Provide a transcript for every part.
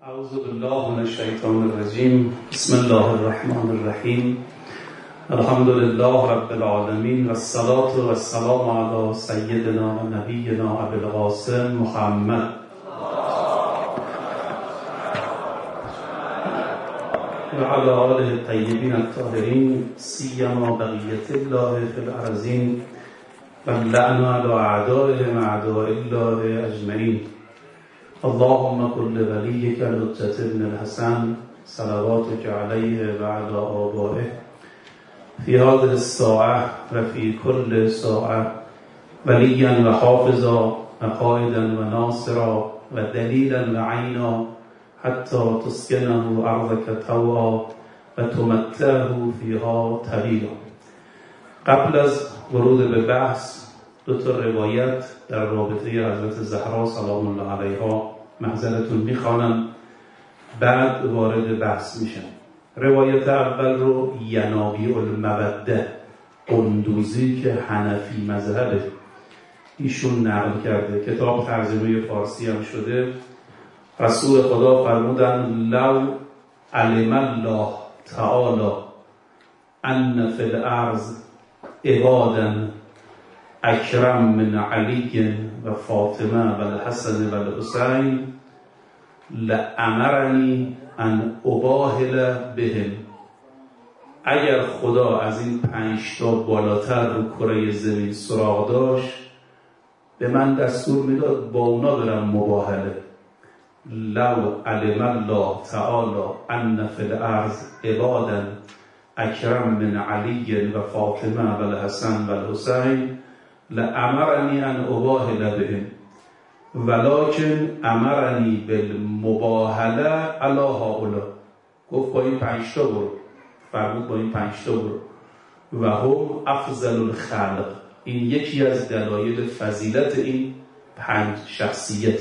اعوذ بالله من الشیطان الرجیم. بسم الله الرحمن الرحیم. الحمد لله رب العالمین و الصلاة و السلام علی سیدنا و نبینا ابی القاسم محمد و علی آله الطیبین الطاهرین سیما بقیة الله فی الارضین و اللعن علی اعدائهم اعداء الله اجمعین. اللهم كل وليك الحجة بن الحسن صلواتك عليه وعلى آبائه في هذه الساعة وفي كل ساعة وليا وحافظا وقائدا وناصرا ودليلا وعينا حتى تسكنه أرضك طوعا وتمتعه فيها طويلا. قبل از ورود به بحث دو تا روایت در رابطه حضرت زهرا سلام الله علیها محضرتون میخوانم، بعد وارد بحث میشم. روایت اول رو ینابیع الموده قندوزی که حنفی مذهبه ایشون نقل کرده، کتاب ترجمه فارسی هم شده. رسول خدا فرمودن لو علم الله تعالی ان فی الارض عبادا اکرم من علی و فاطمه و الحسن و الحسین لامرنی ان اباهل بهم. اگر خدا از این 5 تا بالاتر رو کره زمین سراغ داشت به من دستور میداد با اونا برم مباهله. لو علم الله تعالی ان فی الارض عبادا اکرم من علی و فاطمه و الحسن و الحسین لامرنی ان اباهل بهم ولکن امرنی بالمباهله علی هؤلاء. گفت با این 5 تا برو، فرمود با این 5 تا برو. و هم افضل الخلق. این یکی از دلایل فضیلت این 5 شخصیت.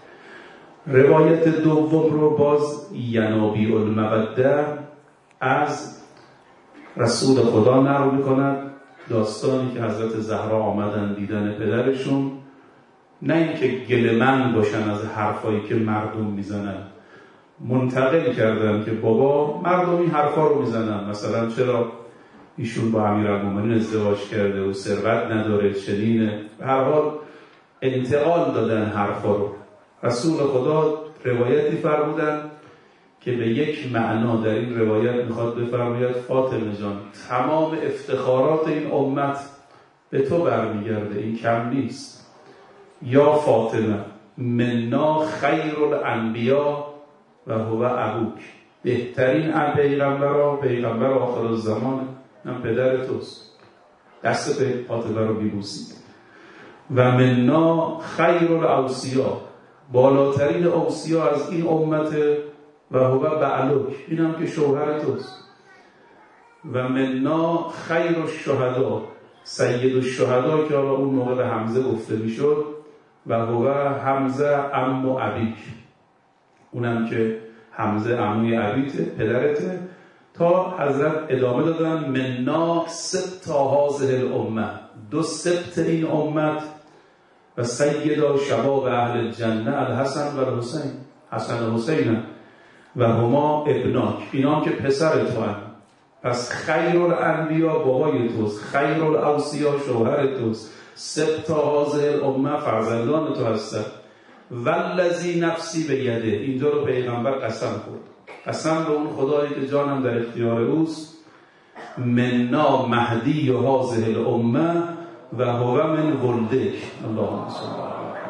روایت دوم رو باز ینابیع الموده از رسول خدا نقل می‌کند. داستانی که حضرت زهرا آمدن دیدن پدرشون، نه اینکه گله‌مند باشن از حرفایی که مردم میزنن، منتقل کردن که بابا مردم این حرفا رو میزنن، مثلا چرا ایشون با امیرالمومنین ازدواج کرده و ثروت نداره، چنینه. به هر حال انتقال دادن حرفا رو. رسول خدا روایتی فرمودن که به یک معنا در این روایت میخواد بفرماید فاطمه جان تمام افتخارات این امت به تو برمیگرده، این کم نیست. یا فاطمه منا خیر الانبیا و هو ابوک. بهترین پیغمبر آخر الزمان هم پدر توست. دست فاطمه رو بیبوسید. و منا خیر الاوصیا، بالاترین اوصیا از این امت و هو بعلوک، این هم که شوهر توست. و منا خیر الشهدا، سید الشهدا که حالا اون موقع به حمزه گفته میشد، و هو حمزه عم ابیک، اونم که حمزه عموی ابیته، پدرته. تا حضرت ادامه دادن منا سبط هذه الامه، 2 سبط این امت و سیدا شباب اهل الجنه الحسن و الحسین، حسن و حسین و هما ابناک، اینا که پسر تو هم. پس خیر الانبیا بابای توست، خیر الاوصیا شوهر توست، سبط هذه الامه فرزندان تو هستن. والذی نفسی بیده، اینجا رو پیغمبر قسم خورد، قسم به اون خدایی که جانم در اختیار اوست. منا مهدی هذه الامه و هو من ولدک. اللهم صل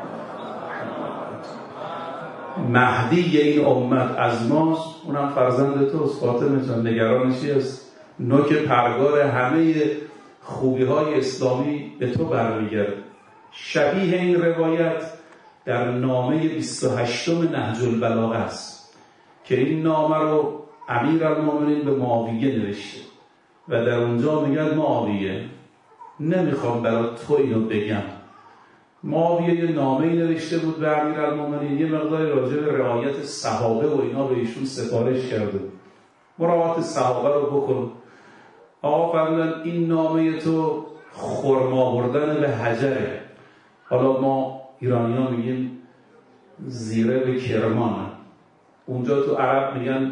مهدی این امت از ماست، اونم فرزند توست. فاطمه جان نگرانشی است، نوک پرگار همه خوبی های اسلامی به تو برمیگرد. شبیه این روایت در نامه 28 نهج البلاغه است که این نامه رو امیرالمومنین به معاویه نوشته و در اونجا میگن معاویه نمیخوام برات تو اینو بگم. معاویه یه نامه‌ای نوشته بود به امیرالمومنین، یه مقدار راجع به رعایت صحابه و اینا به ایشون سفارش کرده، مراعات صحابه رو بکن. آقا فرمودن این نامه تو خرما بردن به حجره. حالا ما ایرانی‌ها میگیم زیره به کرمان، اونجا تو عرب میگن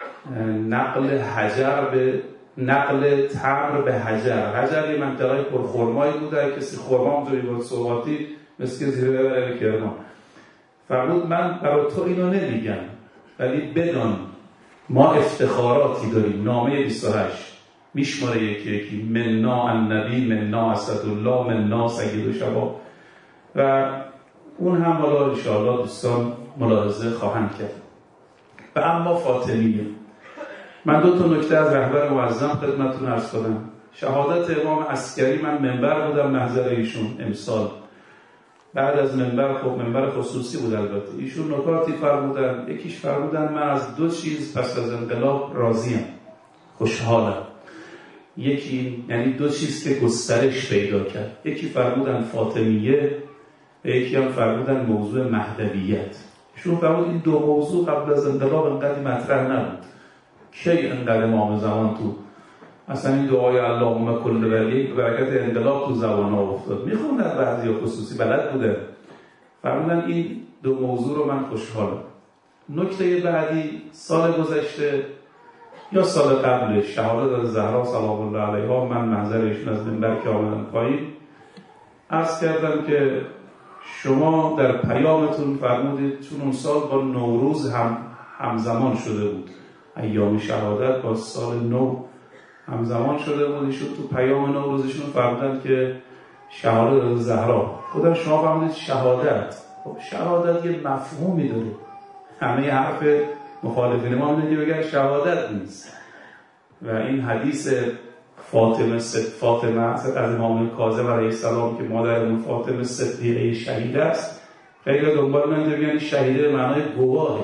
نقل تمر به حجر یه منطقه پر خرمایی بوده، کسی خرما اونجوری بود صحباتی مثل که زیره بره کرمان. فرمود من برای تو اینو نمیگم، ولی بدان ما افتخاراتی داریم. نامه 28 میشماره یکی مننا النبی، مننا اسدالله، مننا سید شباب، و اون هم حالا انشاءالله دوستان ملاحظه خواهند کرد. و اما فاطمیه، من 2 نکته از رهبر معظم خدمتتون عرض کنم. شهادت امام عسکری من منبر بودم محضر ایشون امسال، بعد از منبر، خب منبر خصوصی بود البته، ایشون نکاتی فرمودن. یکیش فرمودن من از 2 چیز پس از انقلاب راضیم، خوشحالم. یکی یعنی 2 چیز که گسترش پیدا کرد، یکی فرمودن فاطمیه و یکی هم فرمودن موضوع مهدویت. ایشون فرمود این 2 موضوع قبل از انقلاب انقدر مطرح نبود. کی انقدر امام زمان تو اصلا این دعای اللهم کل ولی برکت انقلاب تو زبان ها افتاد، میخوندن بعضی خصوصی بلد بوده. فرمودن این 2 موضوع رو من خوشحالم. نکته بعدی، سال گذشته یا سال قبلش شهادت از زهرا سلام الله علیها، من منظرشون از منبر که آمدن پایین عرض کردم که شما در پیامتون فرمودید چون اون سال با نوروز همزمان شده بود، ایام شهادت با سال نو همزمان شده بود. ایشون تو پیام نوروزشون فرمودن که شهادت از زهرا. خودم شما فرمودید شهادت. خب شهادت یه مفهومی داره. همه حرف مخالفین ما میگه بگن شهادت نیست. و این حدیث فاطمه از امام کاظم علیه السلام که مادرمون فاطمه صدیقه شهید است، خیلی دنبال من میگن شهیده به معنای گواهه.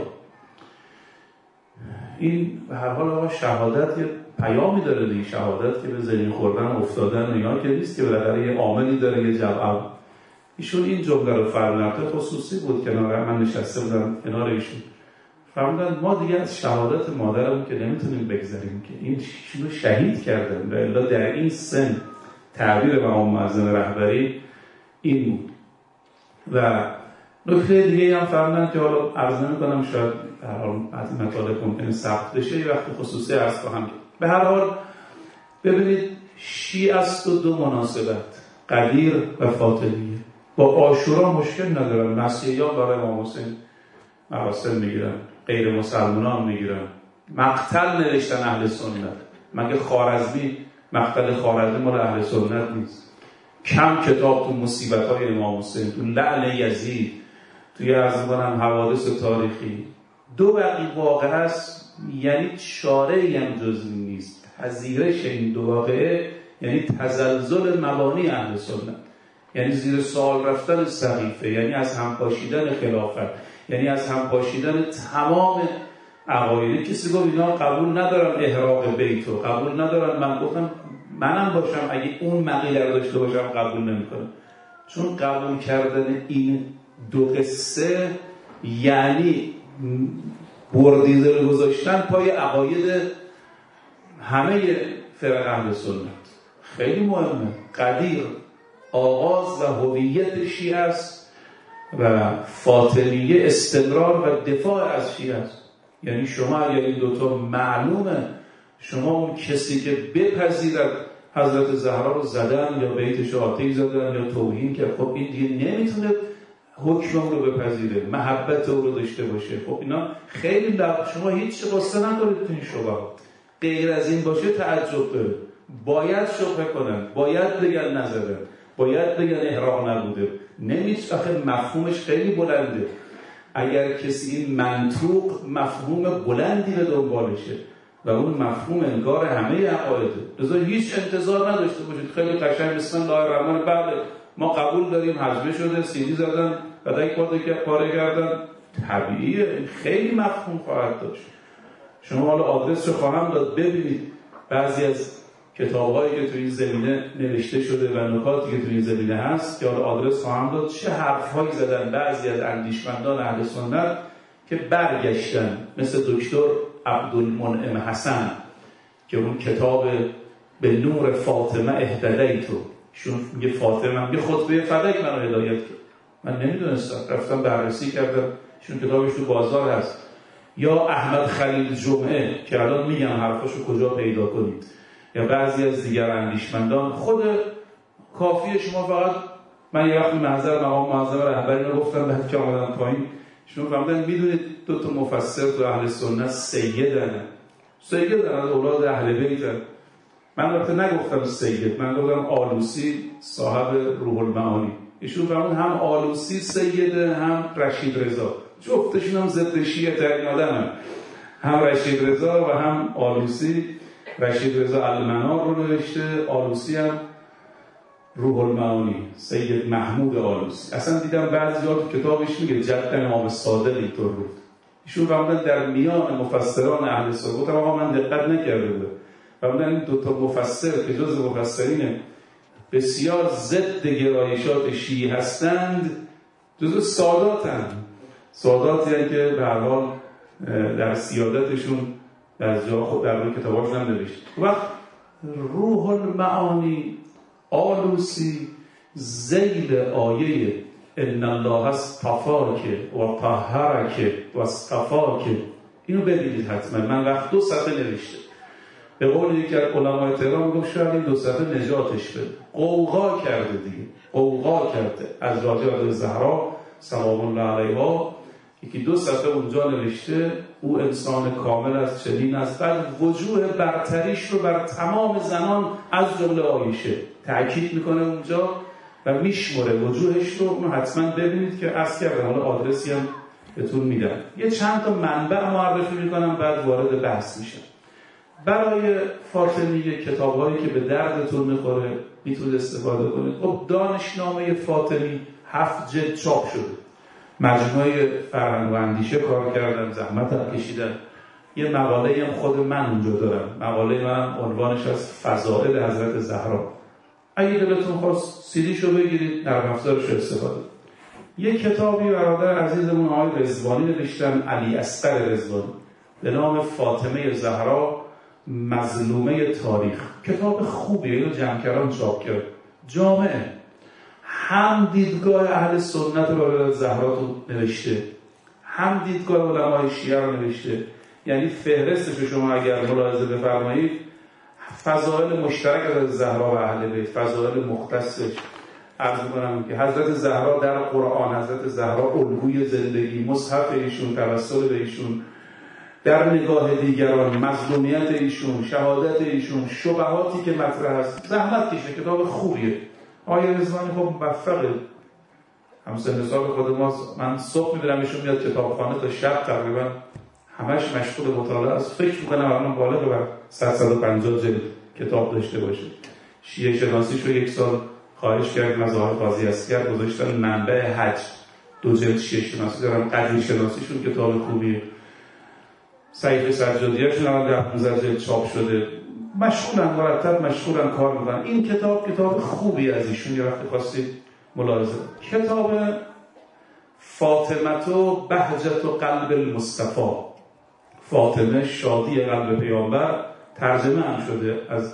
این به هر حال آقا شهادت یه پیامی داره دیگه. شهادت که به زمین خوردن افتادن اینا که نیست که بالاخره یه عاملی داره، یه جواب. ایشون این جمله رو فرمودن، خصوصی بود کنار من نشسته بودم کنار ایشون، فرمودن ما دیگه از شهادت مادرمون که نمیتونیم بگذاریم که این رو شهید کردن. و الا در این سن تعبیر امام معظم رهبری این بود. و نکته دیگه هم فرمودن که حالا عرض نمی‌کنم، شاید از این مطالب ممکنه ثبت بشه، یه وقت خصوصی عرض خواهم کرد. به هر حال ببینید شیعه است و 2 مناسبت، قدیر و فاطمیه. با عاشورا مشکل ندارن، مسیحیان برای امام حسین مراسم میگیرن، غیر مسلمانان میگیرن. مقتل نوشتن اهل سنت، مگه خوارزمی مقتل خوارزمی مال اهل سنت نیست؟ کم کتاب تو مصیبت‌های امام حسین، تو لعن یزید، توی از می‌کنم حوادث تاریخی. 2 واقعه است، یعنی چاره‌ای هم جز نیست. پذیرش این 2 واقعه یعنی تزلزل مبانی اهل سنت، یعنی زیر سوال رفتن صحیفه، یعنی از هم پاشیدن خلافت، یعنی از هم پاشیدن تمام عقاید. کسی گفت اینا قبول ندارن احراق بیتو، قبول ندارن. من گفتم منم باشم اگه اون مقیله رو داشته باشم قبول نمی‌کنم. چون قبول کردن این 2 قصه یعنی بردیده رو گذاشتن پای عقاید همه فرق اهل سنت. خیلی مهمه. قدیر آغاز و هویت شیعه است و فاطمیه استمرار و دفاع از شیعه است. یعنی شما اگر این 2 تا معلومه، شما اون کسی که بپذیرد حضرت زهرا رو زدن یا بیتش آتش زدن یا توهین که خب این دیگه نمیتونه حکم اون رو بپذیره، محبت اون رو داشته باشه. خب اینا خیلی شما هیچ قصه ندارید تو این شبهات. غیر از این باشه تعجب داره. باید شبهه کنن، باید بگن نزدن، باید بگن احراق نبوده. نمیشه، آخه مفهومش خیلی بلنده. اگر کسی این منطوق مفهوم بلندی به دنبالشه و اون مفهوم انگار همه عقایده، لذا هیچ انتظار نداشته باشید خیلی قشنگ بسم الله الرحمن بله ما قبول داریم، حجبه شده، سیدی زدن، بعد یک پاره کردن، طبیعیه. خیلی مفهوم خواهد داشت. شما حالا آدرس رو خواهم داد ببینید بعضی از کتاب‌هایی که توی این زمینه نوشته شده و نکاتی که توی این زمینه هست که حالا آدرس خواهم داد، چه حرف‌هایی زدن بعضی از اندیشمندان اهل سنت که برگشتن، مثل دکتر عبدالمنعم حسن که اون کتاب به نور فاطمه اهتدیتو، شون میگه فاطمه میگه خطبه فدک منو هدایت کرد. من نمیدونستم، رفتم بررسی کردم، شون کتابش تو بازار هست. یا احمد خلیل جمعه که الان میگم حرفاشو کجا پیدا کنید، یا بعضی از دیگر اندیشمندان. خود کافیه شما فقط، من یه وقتی محضر مقام معظم رهبری رو گفتم بعد که آمدم پایین شما فهمیدن میدونید دو تا مفسر تو اهل سنت سیدن از اولاد اهل بیتن. من البته نگفتم سید، من گفتم آلوسی صاحب روح المعانی. ایشون فرمود هم آلوسی سیده هم رشید رضا، جفتشون هم ضد شیعه ترین آدمن، هم رشید رضا و هم آلوسی. رشید رضا المنار رو نوشته، آلوسی هم روح المعانی، سید محمود آلوسی. اصلا دیدم بعضی ها تو کتابش میگه جد امام صادق اینطور بود. ایشون فرمودن در میان مفسران اهل سنت، گفتم آقا من دقت نکرده بودم، فرمودن این دو تا مفسر که جز مفسرین بسیار ضد گرایشات شیعی هستند جز ساداتی هستند که به هر حال در سیادتشون در جا خود در روی کتاباشون هم نوشت. وقت روح المعانی آلوسی زیل آیه ان الله اصطفاک و طهرک و اصطفاک، اینو ببینید حتما. من وقت 2 صفحه نوشته. به قول یکی از علمای تهران گفت شاید این 2 صفحه نجاتش بده. قوقا کرده دیگه، قوقا کرده از راجع زهرا سلام الله علیها. یکی 2 صفحه اونجا نوشته او انسان کامل است، چنین است، بعد وجوه برتریش رو بر تمام زنان از جمله عایشه تأکید میکنه اونجا و میشمره وجوهش رو. حتما ببینید که عرض کردم، حالا آدرسی هم بهتون میدم. یه چند تا منبع معرفی میکنم بعد وارد بحث میشم. برای فاطمیه کتابایی که به دردتون میخوره میتونید استفاده کنید. خب دانشنامه فاطمی 7 جلد چاپ شده، مجموعه فرهنگ و اندیشه کار کردن، زحمت هم کشیدن. یه مقاله هم خود من اونجا دارم، مقاله من عنوانش از فضائل حضرت زهرا. اگه دلتون خواست سیدیشو بگیرید، نرم افزارشو استفاده. یه کتابی برادر عزیزمون آقای رضوانی نوشتن، علی اصغر رضوانی، به نام فاطمه زهرا مظلومه تاریخ. کتاب خوبیه، اینو جمکران چاپ کرد، جامعه. هم دیدگاه اهل سنت رو زهرا تو نوشته، هم دیدگاه علمای شیعه رو نوشته. یعنی فهرستش رو شما اگر ملاحظه بفرمایید، فضائل مشترک از زهرا و اهل بیت، فضائل مختصش. عرض می‌کنم که حضرت زهرا در قرآن، حضرت زهرا الگوی زندگی، مصحف ایشون، توسل به ایشون، در نگاه دیگران، مظلومیت ایشون، شهادت ایشون، شبهاتی که مطرح است. زحمت کشه، کتاب خوبیه. آقای رضوانی خب موفقه، همسن سال خود ماست. من صبح می‌بینمشون میاد کتابخانه تا شب تقریبا همش مشغول مطالعه است. فکر می‌کنم الان بالغ بر 150 جلد کتاب داشته باشه. شیعه شناسیش رو 1 سال خواهش کردیم از آقای قاضی اصغر، گذاشتن منبع حج 2 جلد شیعه شناسی دارم، قدری شناسیشون کتاب خوبیه. صحیفه سجادیه‌شون الان در 15 جلد چاپ شده. مشغولن، مرتب مشغولن، کار میکنن. این کتاب خوبی از ایشون، یه وقتی خواستید ملاحظه. کتاب فاطمه و بهجت و قلب المصطفی، فاطمه شادی قلب پیامبر، ترجمه هم شده از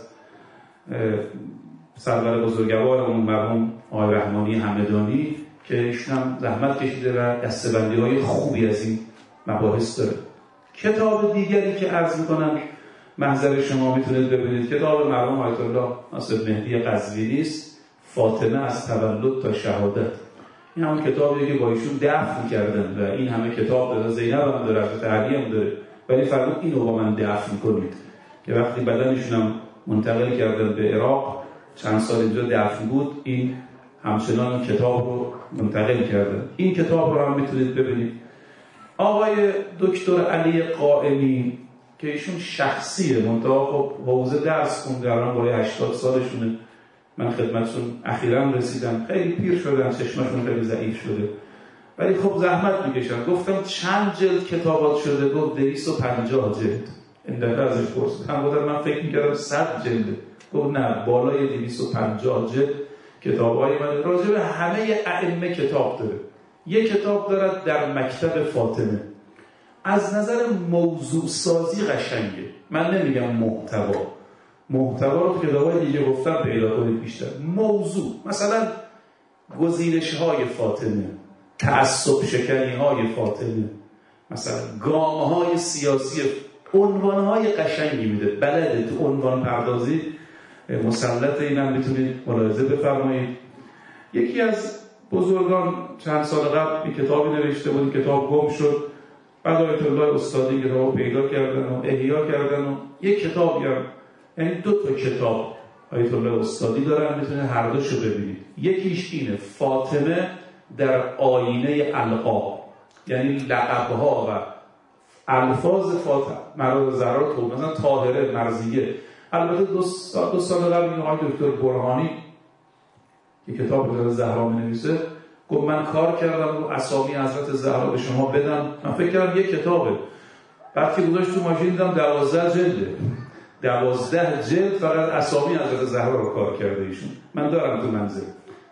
سرور بزرگوارمون مرحوم آقای رحمانی همدانی که ایشون هم زحمت کشیده و دسته‌بندی‌های خوبی از این مباحث داره. کتاب دیگری که عرض میکنم محضر شما میتونید ببینید، کتاب مرحوم آیت الله ناصر مهدی قزوینی است، فاطمه از تولد تا شهادت. این همون کتابیه که با ایشون دفن کردن و این همه کتاب داره. زینب هم داره، حضرت علی هم داره، ولی فرمود اینو با من دفن کنید که وقتی بدنشون هم منتقل کردن به عراق، چند سال اینجا دفن بود، این همچنان کتاب رو منتقل کردن. این کتاب رو هم میتونید ببینید. آقای دکتر علی قائمی که ایشون شخصیه، منتها خب حوزه درس خونده، الان بالای 80 سالشونه. من خدمتشون اخیراً رسیدم، خیلی پیر شدن، چشمشون خیلی ضعیف شده، ولی خب زحمت میکشن. گفتم چند جلد کتابات شده؟ گفت 250 جلد. این دفعه ازش پرسیدم، گفتم من فکر میکردم 100 جلده. گفت نه، بالای 250 جلد کتابای من راجع به همه ائمه کتاب داره. یک کتاب دارد در مکتب فاطمه، از نظر موضوع سازی قشنگه. من نمیگم محتوا رو کتابای دیگه گفتم پیدا کنید بیشتر. موضوع مثلا گزینش‌های فاطمه، تعصب شکنی‌های فاطمه، مثلا گام‌های سیاسی، عنوان‌های قشنگی میده، بلده تو عنوان پردازی مسلط. اینم میتونید ملاحظه بفرمایید. یکی از بزرگان چند سال قبل یک کتابی نوشته بود، این کتاب گم شد. بعد آیت الله استادی کتابو پیدا کردن و احیا کردن و یک کتابی هم، یعنی 2 تا کتاب آیت الله استادی دارن، میتونه هر دوشو ببینید. یکیش اینه فاطمه در آینه القاب، یعنی لقب‌ها و الفاظ فاطمه مراد زهرا تو، مثلا طاهره، مرضیه. البته 2 سال قبل این آقای دکتر برهانی که کتاب در زهرا می‌نویسه گفت من کار کردم رو اسامی حضرت زهرا به شما بدم. من فکر کردم یک کتابه، بعد که گذاشت تو ماشین دیدم 12 جلده، 12 جلد فقط اسامی حضرت زهرا رو کار کرده ایشون. من دارم تو منزل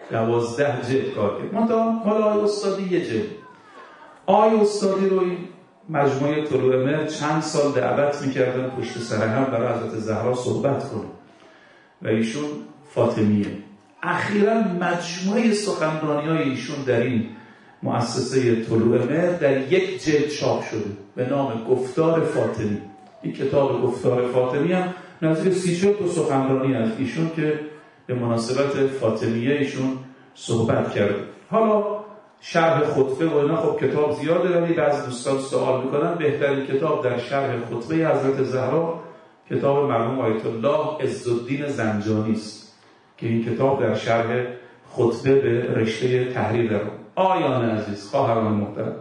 12 جلد کار کرد. مال آقای استادی یه جلد. آقای استادی رو این مجموعه طلوع مهر چند سال دعوت می‌کردن پشت سر هم برای حضرت زهرا صحبت کنه و ایشون فاطمیه. اخیراً مجموعه سخنرانی‌های ایشون در این مؤسسه طلوع مهر در یک جلد چاپ شده به نام گفتار فاطمی. این کتاب گفتار فاطمی هم نزدیک 34 تا سخنرانی از ایشون که به مناسبت فاطمیه ایشون صحبت کرده. حالا شرح خطبه و اینا خب کتاب زیاده، ولی بعضی دوستان سوال میکنن بهترین کتاب در شرح خطبه حضرت زهرا کتاب مرحوم آیت الله عزالدین زنجانی است که این کتاب در شرح خطبه به رشته تحریر داره. آیان عزیز، خواهران محترم،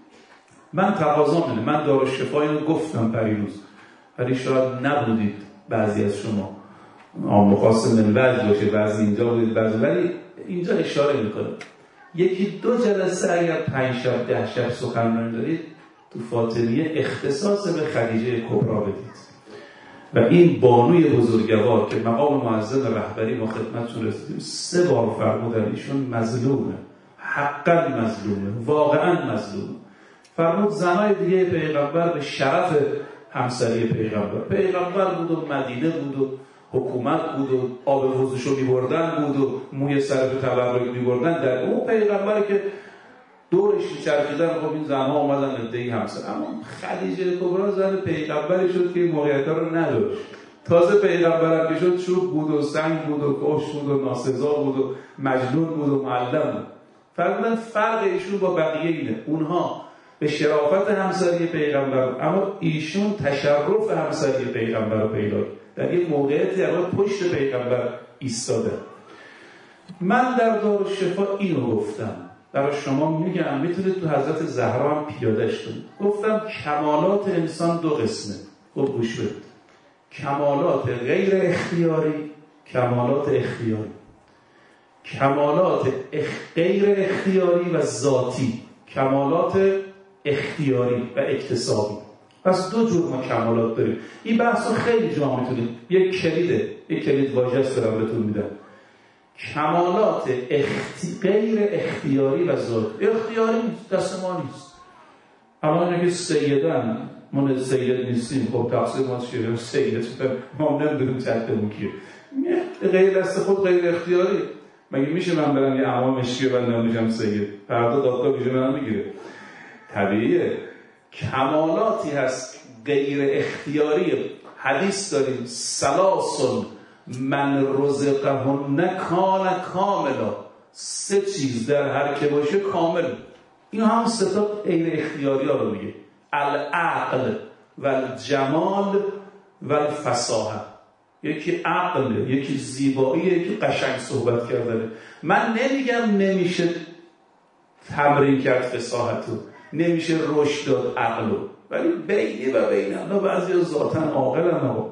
من تقاضا می‌کنم، من دارالشفایی رو گفتم پریروز ولی شاید نبودید بعضی از شما، مخواص منبج باشه، بعضی اینجا بودید بعضی، ولی اینجا اشاره میکنم 1-2 جلسه اگر 5 شب 10 شب سخنرانی دارید تو فاطمیه اختصاص به خدیجه کبرا بدید و این بانوی بزرگوار که مقام معظم رهبری ما خدمتتون رسیدیم 3 بار فرمودن ایشون مظلومه، حقا مظلومه، واقعا مظلومه. فرمود زنای دیگه پیغمبر به شرف همسری پیغمبر بود و مدینه بود و حکومت بود و آب وضوشو می‌بردن بود و موی سر به تبرک می‌بردن، در اون پیغمبر که دورش می‌چرخیدن. خب این زنها اومدن ادعای همسر، اما خدیجه کبرا زن پیغمبری شد که این موقعیت‌ها رو نداشت. تازه پیغمبر هم شد چوب بود و سنگ بود و کش بود و ناسزا بود و مجنون بود و معلم بود. فرمودن فرق ایشون با بقیه اینه، اونها به شرافت همسری پیغمبر، اما ایشون تشرف همسری پیغمبر رو پیدا در یک موقعیتی اول پشت پیغمبر ایستاده. من در دارالشفا اینو گفتم، برای شما میگم میتونید تو حضرت زهرا هم پیادهش کنید. گفتم کمالات انسان 2 قسمه. خب گوش بدید، کمالات غیر اختیاری، کمالات اختیاری. کمالات غیر اختیاری و ذاتی، کمالات اختیاری و اکتسابی. پس 2 جور ما کمالات داریم. این بحثو خیلی جا میتونید، یک کلید واژه است دارم بهتون میدم. کمالات غیر اختیاری و ذاتی. اختیاری نیست، دست ما نیست. اما اینه که سیدن، ما سید نیستیم، خب تقصیر ما چیه؟ سید ما نمیدونیم چطورمون کیه. غیر دست خود غیر اختیاری. مگه میشه من برم یه امام مشکی بندم میشم سید؟ فردا دادگاه بیجه منم میگیره. طبیعیه. کمالاتی هست غیر اختیاری. حدیث داریم سلاسل من رزقهن کان کاملا. 3 چیز در هر که باشه کامل. این هم 3 تا غیر اختیاری ها رو میگه: العقل و الجمال و الفصاحه. یکی عقل، یکی زیبایی، یکی قشنگ صحبت کردنه. من نمیگم نمیشه تمرین کرد فصاحتو، نمیشه رشد داد عقلو، ولی بینی و بین الله بعضی ذاتن عاقلن و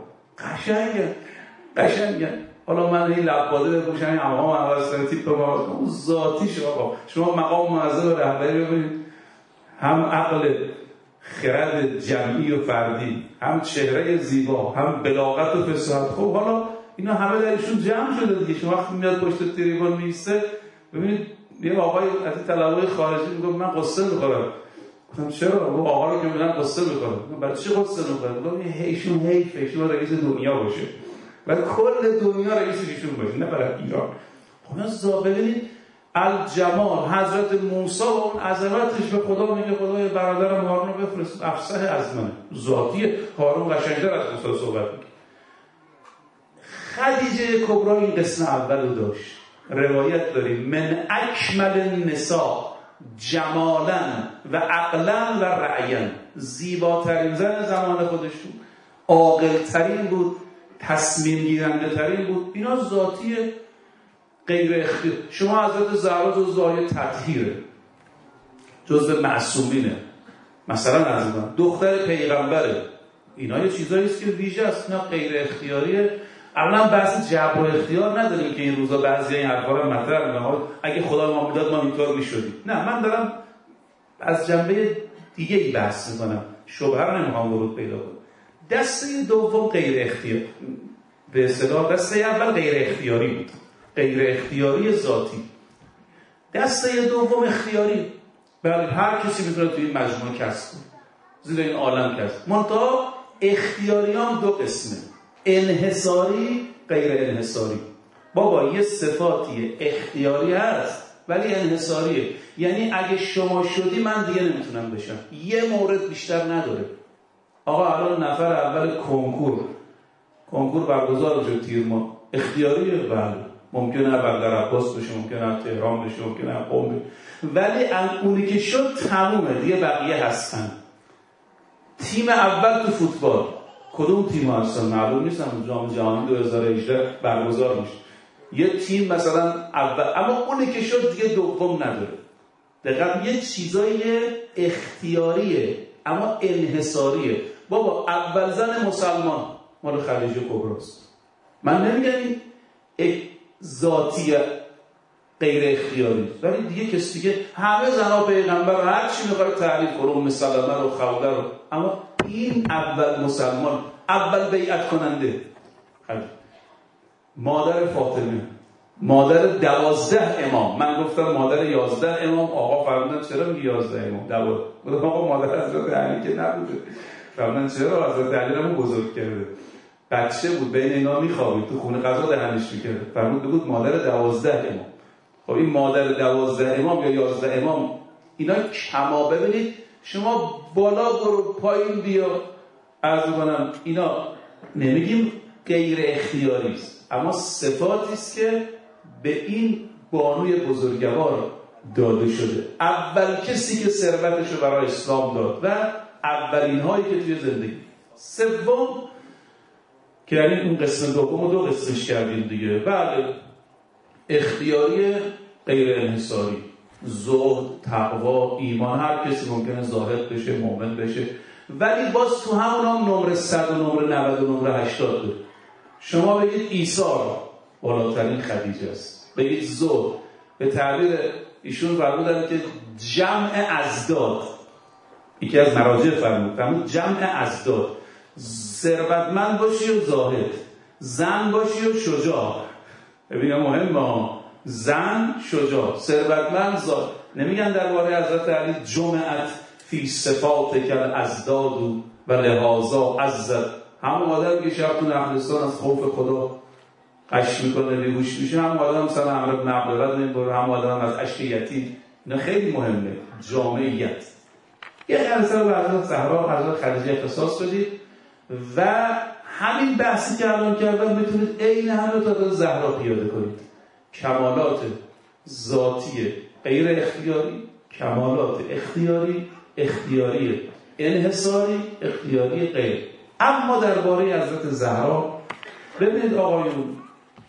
قشنگن. حالا من این لباده بپوشم، این مقام عوض تیپ ما اون ذاتیش. آقا شما مقام معظم رهبری ببینید، هم عقل خرد جمعی و فردی، هم چهره زیبا، هم بلاغت و فصاحت. خب حالا اینا همه درشون جمع شده دیگه. شما وقتی میاد پشت تریبون میسته، ببینید یه آقای از طلبه‌های خارجی میگه من قصه میخورم. گفتم چرا؟ اون آقا رو که میگن قصه میخورم. برای چی قصه میخورم؟ گفتم ایشون حیفه رئیس دنیا باشه و کل دنیا رئیس ایشون باشه، نه برای ایران. خب ببینید الجمال. حضرت موسی و اون عظمتش به خدا میگه خدای برادرم هارون رو بفرست، افصح از منه، ذاتی هارون قشنگتر از موسی صحبت میگه. خدیجه کبرا این قسم اول رو داشت. روایت داریم من اکمل النساء جمالا و عقلا و رعیا، زیباترین زن زمان خودشون، عاقل‌ترین بود، تصمیم گیرنده ترین بود. اینا ذاتی غیر اختیاری. شما حضرت زهرا جزو آیه تطهیره، جزو معصومینه، مثلا از من دختر پیغمبره. اینا یه چیزایی است که ویژه است، اینا غیر اختیاریه. اولا بحث جبر و اختیار نداریم که این روزا بعضی این حرفا رو مطرح می‌کنن اگه خدا ما میداد ما اینطور می‌شدیم. نه، من دارم از جنبه دیگه ای بحث می‌کنم، شبهه رو نمی‌خوام ورود پیدا کنم. دسته دوم غیر اختیاری، به اصطلاح دسته اول غیر اختیاری بود، غیر اختیاری ذاتی. دسته دوم اختیاری. بله، هر کسی میتونه توی این مجموعه کسب کنه، زیر این عالم کسب. منتها اختیاریان دو قسمه، انحصاری، غیر انحصاری. بابا یه صفاتی اختیاری هست ولی انحصاریه، یعنی اگه شما شدی من دیگه نمیتونم بشم، یه مورد بیشتر نداره. آقا الان نفر اول کنکور برگزار شد تیر ماه، اختیاریه. بله، ممکنه بندر عباس بشه، ممکنه تهران بشه، ممکنه قم بشه، ولی اونی که شد تمومه دیگه، بقیه هستن. تیم اول تو فوتبال کدوم تیم هستن معلوم نیستن، جام جهانی 2018 برگزار میشه، یه تیم مثلا اول، اما اونی که شد دیگه دوم نداره. دقیقاً یه چیزای اختیاریه اما انحصاریه. بابا اول زن مسلمان مال خدیجه کبراست. من نمیگم این ذاتی غیر اختیاری، ولی دیگه کسی دیگه همه زنها پیغمبر رو هر چی میخواد تعریف کنه، مسلمه رو، خوله رو، اما این اول مسلمان، اول بیعت کننده مادر فاطمه، مادر 12 امام. من گفتم مادر 11 امام، آقا فرمودن چرا میگی 11 امام؟ 12. گفتم آقا مادر حضرت علی که نبوده. فرمودن چرا؟ حضرت علی رو بزرگ کرده، بچه بود بین اینا میخوابید، تو خونه غذا دهنش میکرد. فرموده بود مادر 12 امام. خب این مادر 12 امام یا 11 امام، اینا کما ببینید شما بالا برو پایین بیا، عرض کنم اینا نمیگیم غیر اختیاری است، اما صفاتی است که به این بانوی بزرگوار داده شده. اول کسی که ثروتش رو برای اسلام داد و اولین هایی که توی زندگی. سوم که یعنی اون قسم دوم و دو قسمش کردیم دیگه. بله، اختیاری غیر انحصاری، زهد، تقوا، ایمان. هر کسی ممکنه زاهد بشه، مؤمن بشه، ولی باز تو همون هم نمره 100 و نمره 90 و نمره 80 داره. شما بگید عیسی بالاترین خدیجه است، بگید زهد. به تعبیر ایشون فرمودن که جمع ازداد، یکی از مراجع فرمود جمع ازداد، ثروتمند باشی و زاهد، زن باشی و شجاع. ببینم مهمه، زن شجاع، ثروتمند زاهد. نمیگن درباره حضرت علی جمعت فی صفات کل ازداد و لحاظا عزت. همون آدم که شب تو نخلستان از خوف خدا قش میکنه، بیهوش میشه، همون آدم سن امر بن عبدالله نمیبره، همون آدم از عشق یتیم. اینا خیلی مهمه، جامعیت. یه خلصه رو به حضرت زهرا، حضرت خدیجه اختصاص بدید و همین بحثی که الان کردم میتونید عین همه تا زهرا پیاده کنید. کمالات ذاتی غیر اختیاری، کمالات اختیاری، اختیاری انحصاری، اختیاری غیر. اما درباره حضرت زهرا ببینید آقایون،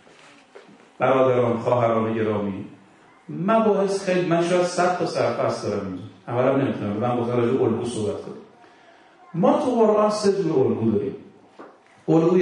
برادران، خواهران گرامی، مباحث خیلی، من شاید 100 تا سرفصل دارم اینجا، اولا نمیتونم من با راجع به الگو صحبت کنم. ما تو قرآن 3 جور الگو داریم. الگوی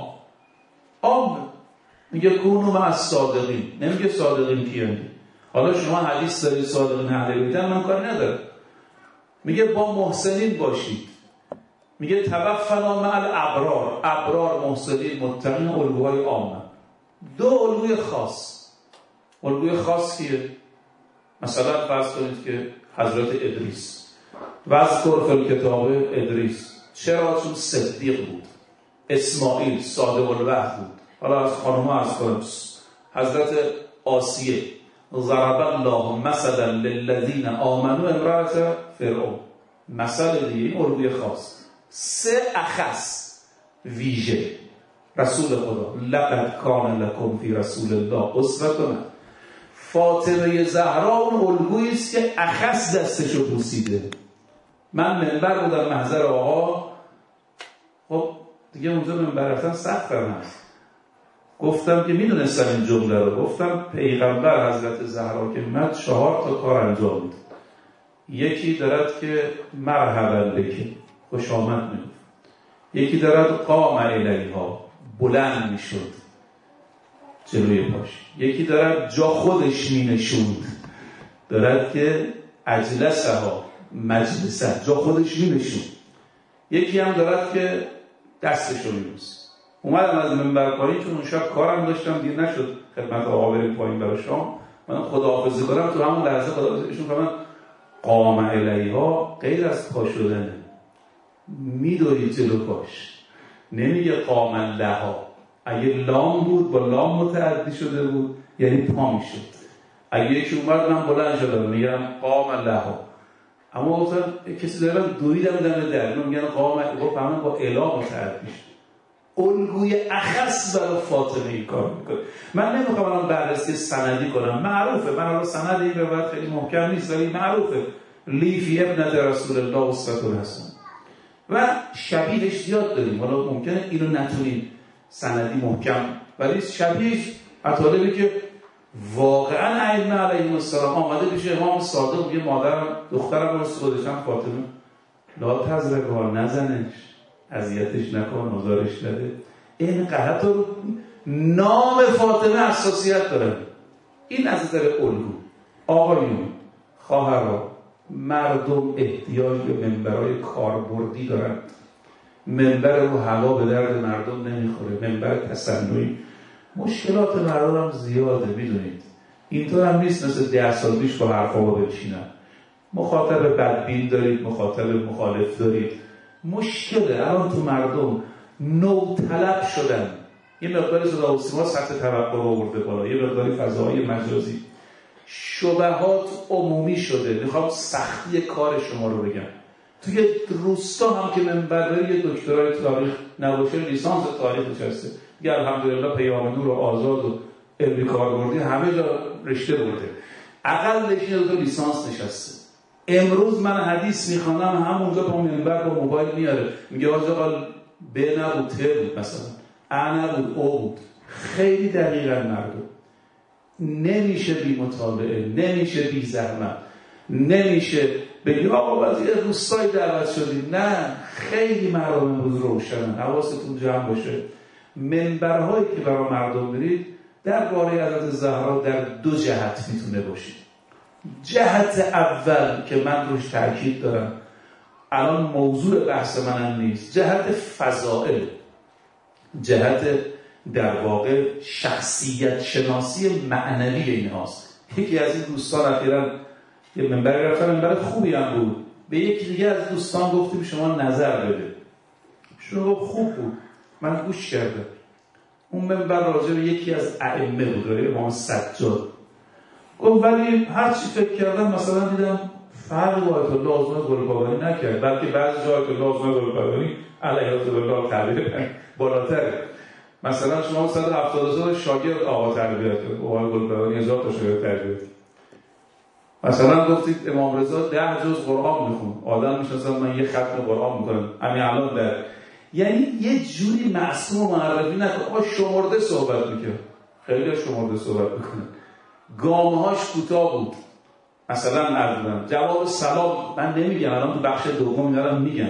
عام میگه کونوا مع الصادقین، نمیگه صادقین کیان. حالا شما حدیث دارید صادقین اهل بیتن، من کاری ندارم. میگه با محسنین باشید، میگه توفنا مع الابرار، ابرار، محسنین، متقین. الگوهای عام. دو الگوی خاص. الگوی خاص کیه؟ مثلا فرض کنید که حضرت ادریس، واذکر فی الکتاب ادریس. چرا؟ چون صدیق بود. اسماعیل صادق الوعد بود. حالا از خانم‌ها عرض کنم، حضرت آسیه، ضرب الله مثلا للذین آمنوا امرأة فرعون. مثل دیگه، این الگوی خاص. 3 اخص ویژه رسول خدا. لقد کان لکم فی رسول الله اسوة. فاطمه زهرا اون الگویی است که اخص دستشو بوسیده. من منبر بودم محضر آقا، خب دیگه اونجا منبر رفتن سختم هست. گفتم که میدونستم این جمله رو، گفتم پیغمبر حضرت زهرا که اومد 4 تا کار انجام میداد. یکی دارد که مرحبا بک، خوش آمد میگفت. یکی دارد قام الیها، بلند میشد جلوی پاش. یکی دارد جا خودش مینشوند، دارد که اجلسها مجلسه، جا خودش مینشوند. یکی هم دارد که دستشو میبوسه. اومدم از منبر پایین، چون اون شب کارم داشتم دیر نشد خدمت آقا بریم پایین برای شام. من خداحافظی کنم، تو همون لحظه خداحافظیشون کنم. قام الیها غیر از پا شدنه، میدوید جلو پاش، نمیگه قام لها. اگه لام بود با لام متعدی شده بود یعنی پا میشد. اگه یکی اومد من بلند شدم میگم قام لها، اما گفتم کسی دارم دویدم دم در میگن قام، گفت همه با الا متعدی شد. الگوی اخص برای فاطمه این کار میکنه. من نمیخوام الان بررسی سندی کنم، معروفه. من الان سند این روایت خیلی محکم نیست ولی معروفه. لی فی ابنت رسول الله اسوة حسنة و شبیهش زیاد داریم. حالا ممکنه اینو نتونیم سندی محکم، ولی شبیهش مطالبی که واقعا ائمه علیهم السلام آمده پیش امام صادق میگه مادرم دخترم رو سودشم فاطمه لا تضربها، نزنش، اذیتش نکن، نزارش نده. این قحط رو نام فاطمه اساسیت داره. این از نظر الگو. آقایون، خواهرها، مردم احتیاج به منبرهای کاربردی دارن. منبر رو هوا به درد مردم نمیخوره، منبر تصنعی. مشکلات مردم هم زیاده، میدونید. اینطور هم نیست مثل 10 سال پیش با حرفا بچینن. مخاطب بدبین دارید، مخاطب مخالف دارید. مشکله الان تو مردم نو طلب شدن. یه مقدار صدا و سیما سطح توقع آورده بالا، یه مقداری فضاهای مجازی، شبهات عمومی شده. میخوام سختی کار شما رو بگم. توی روستا هم که منبر داره یه دکترای تاریخ نباشه، لیسانس تاریخ نشسته، دیگه الحمدلله پیام نور و آزاد و علمی کاربردی همه جا رشته برده، اقلش اینه 2 تا لیسانس نشسته. امروز من حدیث میخوانم، همونجا با منبر با موبایل میاره میگه آجا قال به نبود، ته بود، مثلا ا نبود، او بود. خیلی دقیقا مردم نمیشه بی مطالعه، نمیشه بی زحمت، نمیشه بگی آقا باید یه روستایی دعوت شدیم. نه، خیلی مردم امروز روشنن، حواستون جمع باشه. منبرهایی که برای مردم برید درباره حضرت زهرا در 2 جهت میتونه باشه. جهت اول که من روش تاکید دارم، الان موضوع بحث منم نیست، جهت فضائل، جهت در واقع شخصیت شناسی معنوی این هاست. یکی از این دوستان اخیراً یه منبر گرفتن، منبر خوبی هم بود، به یکی دیگه از دوستان گفتیم شما نظر بده. شما گفت خوب بود، من گوش کردم. اون منبر راجع به یکی از ائمه بود، راجع به امام سجاد. گفت ولی هر چی فکر کردم مثلا دیدم فرق با آیت الله آزمای گلپاوری نکرد، بلکه بعضی جا آیت الله آزمای گلپاوری علیه آیت الله تعبیر بالاتره. مثلا شما 170 شاگرد آقا تربیت کرد، آقای گلپاوری 1000 تا شاگرد تربیت کرد. مثلا گفتید امام رضا 10 جز قرآن میخون، آدم میشناسم من یه ختم قرآن میکنم همین الان در، یعنی یه جوری معصوم معرفی نکن. آقا شمرده صحبت میکنه، خیلی شمرده صحبت میکنه، گامهاش کوتاه بود. مثلا نردونم جواب سلام من نمیگم، الان تو بخش دوم دارم میگم.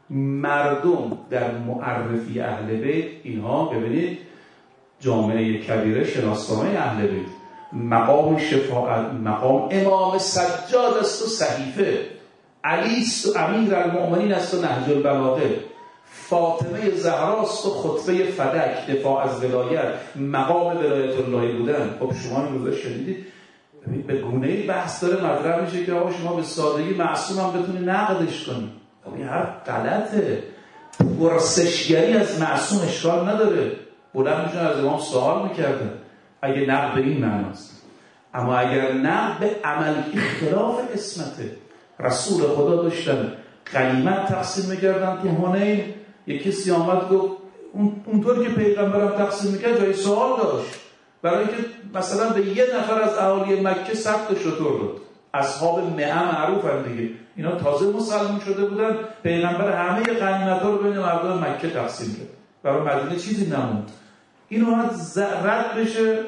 مردم در معرفی اهل بیت اینها ببینید، جامعه کبیره شناسنامه اهل بیت، مقام شفاعت، مقام امام سجاد است و صحیفه، علی است و امیر المؤمنین است و نهج البلاغه، فاطمه زهرا است و خطبه فدک، دفاع از ولایت، مقام ولایت الله بودن. خب شما امروز شنیدید به گونه‌ای بحث داره مطرح میشه که آقا شما به سادگی معصوم هم بتونی نقدش کنی. خب این حرف غلطه. پرسشگری از معصوم اشکال نداره. بلند میشن از امام سوال میکردن اگه نقد به این معناست. اما اگر نه به عمل خلاف اسمته. رسول خدا داشتن غنیمت تقسیم می‌کردن تو حنین، یکی کسی آمد گفت اونطور که پیغمبرم تقسیم می‌کرد جای سوال داشت، برای اینکه مثلا به یه نفر از اهالی مکه 100 تا شتر داد. اصحاب مئه معروفن دیگه، اینا تازه مسلمان شده بودن، پیغمبر همه غنیمت‌ها رو بین مردم مکه تقسیم کرد، برای مدینه چیزی نموند. اینو رد بشه،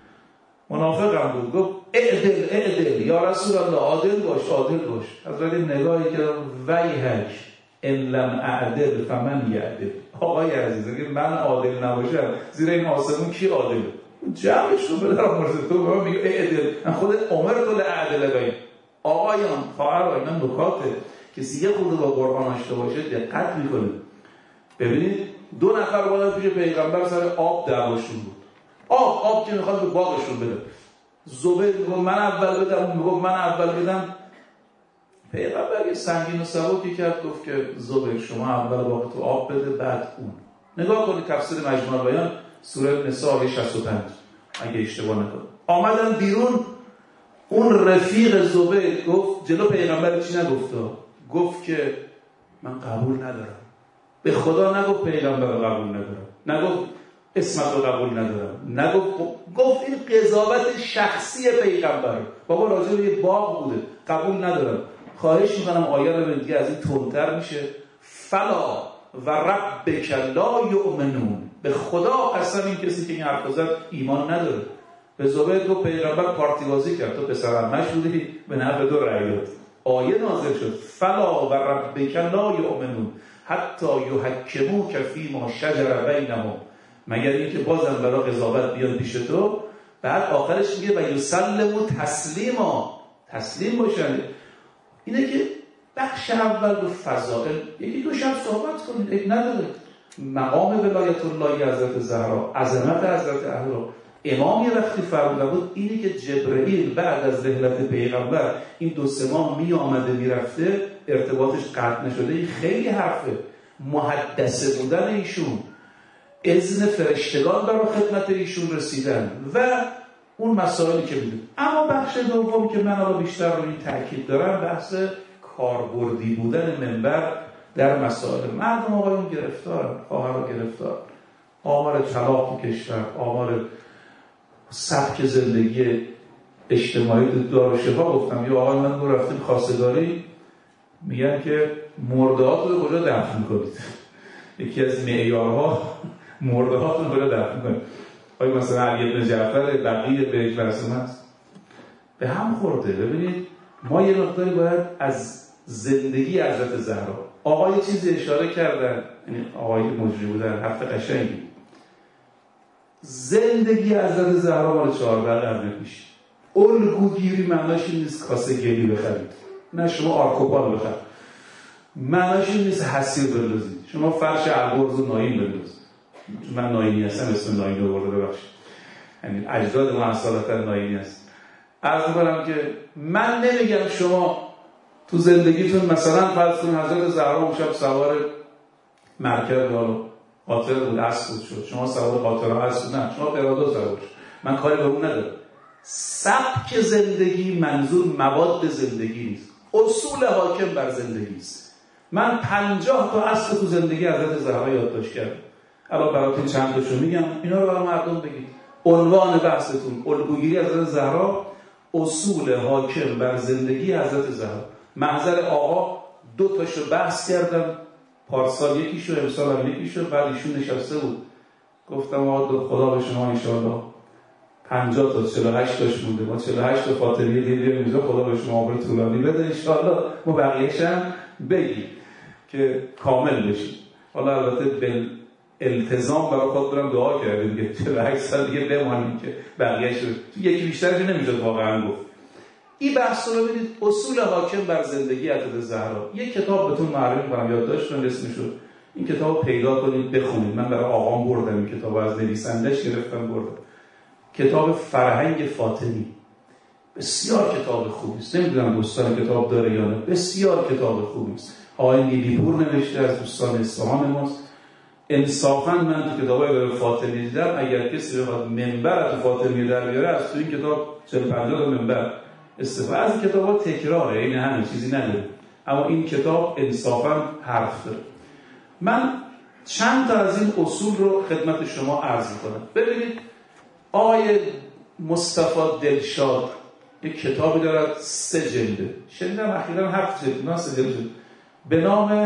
منافقم بود، گفت اعدل یا رسول الله، عادل باش. حضرت نگاهی که ویحک ان لم اعدل فمن یعدل. آقای عزیز اگه من عادل نباشم زیر این آسمون کی عادله؟ جمعش رو بدارم مرزد تو به من میگه اعدل، من خود عمر تو لعدل بین. آقایان خواهرها، اینا نکاته، کسی یه خورده با قرآن آشنا باشه دقت میکنه. ببینید 2 نفر بالا پیش پیغمبر سر آب دعواشون بود. آب که میخواد به باغشون بده. زبیر میگه من اول بدم، اون میگه من اول بدم. پیغمبر یه سنگین و سبکی کرد، گفت که زبیر شما اول باغ تو آب بده بعد اون. نگاه کنید تفسیر مجموع البیان سوره نساء 65 اگه اشتباه نکنم. آمدن بیرون، اون رفیق زبیر گفت جلو پیغمبر چی نگفت؟ گفت که من قبول ندارم. به خدا نگفت پیغمبر قبول ندارم، نگفت اسمت رو قبول ندارم، گفت این قضاوت شخصی پیغمبر. بابا راجع به یه باغ بوده، قبول ندارم. خواهش میکنم آیه رو دیگه از این تندتر میشه. فلا و ربک لا یؤمنون، به خدا قسم این کسی که این حرف زد ایمان نداره. به زبیر گفت پیغمبر پارتی بازی کرد، تو پسر عمش بودی به نفع تو رأی داد. آیه نازل شد فلا و ربک لا یؤمنون حتی یحکموک فیما شجر بینهم، مگر اینکه بازم برای قضاوت بیان پیش تو. بعد آخرش میگه و یسلموا تسلیما، تسلیم باشن. اینه که بخش اول به فضائل 1-2 شب صحبت کنید، عیب نداره. مقام ولایت الله حضرت زهرا، عظمت حضرت اهورا. امام یه وقتی فرموده بود اینه که جبرئیل بعد از رحلت پیغمبر این 2-3 ماه می آمده می رفته، ارتباطش قطع نشده. این خیلی حرفه. محدثه بودن ایشون، اذن فرشتگان برای خدمت ایشون رسیدن و اون مسائلی که میدونید. اما بخش دوم که من حالا بیشتر رو این تاکید دارم، بحث کاربردی بودن منبر در مسائل. مردم آقایون گرفتارن، خواهرها گرفتار، آمار طلاق تو کشور، آمار سبک زندگی اجتماعی دارالشفا. گفتم یه آقای من رو رفتیم خواستگاری، میگن که مردهات رو کجا دفن میکنید؟ یکی از معیارها مردهات رو کجا دفن میکنید؟ آیا مثلا علی بن جعفر بقیه بهش مرسوم هست؟ به هم خورده. ببینید ما یه مقداری باید از زندگی حضرت زهرا، آقای چیزی اشاره کردن، یعنی آقای مجری بودن، حرف قشنگی. زندگی حضرت زهرا مال 14 قرن پیش. الگوگیری معناش این نیست کاسه گلی بخرید، نه شما آرکوپال بخرید. معناش این نیست حسیر بندازید، شما فرش البرز و ناین بندازید. من ناینی هستم، اسم ناین رو برده ببخشید، یعنی اجداد ما اصالتا ناینی هست. عرض می‌کنم که من نمیگم شما تو زندگیتون مثلا فرض کنید حضرت زهرا اون شب سوار مرکب قاطر بود، اسب شد، شما سوار قاطر اسب، نه شما پیاده سوار شد. من کاری به اون ندارم. سبک زندگی منظور مواد زندگی نیست، اصول حاکم بر زندگی است. من 50 تا اصل تو زندگی حضرت زهرا یادداشت کردم. الان براتون چند تاشو میگم، اینا رو برای مردم بگید. عنوان بحثتون الگوگیری حضرت زهرا، اصول حاکم بر زندگی حضرت زهرا. محضر آقا 2 تاشو بحث کردم، پارسال یکیشو، امسال هم یکیشو. بعد ایشون نشسته بود، گفتم آقا خدا به شما انشاءالله 50 تا 48 تاش مونده، ما 48 تا فاطمیه دیگه میذارم، خدا به شما عمر طولانی بده انشاءالله، ما بقیه‌اش هم بگید که کامل بشید. حالا البته به التزام برای خود برم دعا کردیم که 48 سال دیگه بمونیم که بقیه‌اش یکی بیشتر نمیشد واقعا گفت. این بحث رو ببینید، اصول حاکم بر زندگی حضرت زهرا. یک کتاب بهتون معرفی کنم، یادداشت کنید اسمشو. این کتاب پیدا کنید بخونید. من برای آقام بردم این کتاب، از نویسنده‌اش گرفتم بردم. کتاب فرهنگ فاطمی، بسیار کتاب خوبی است. نمیدونم دوستان کتاب داره یا نه، بسیار کتاب خوبی است. آقای نیلیپور نوشته، از دوستان اصفهان ماست. انصافا من تو کتابای فاطمی دیدم اگر کسی بخواد منبر تو فاطمی در بیاره از تو این کتاب 40-50 تا منبر استفاده از این کتابا تکراره، این همه چیزی نداره، اما این کتاب انصافا حرف داره. من چند تا از این اصول رو خدمت شما عرض کنم. ببینید آقای مصطفی دلشاد یک کتابی دارد 3 جلده، شنیدم اخیراً 7 جلد، نه 3 جلد، به نام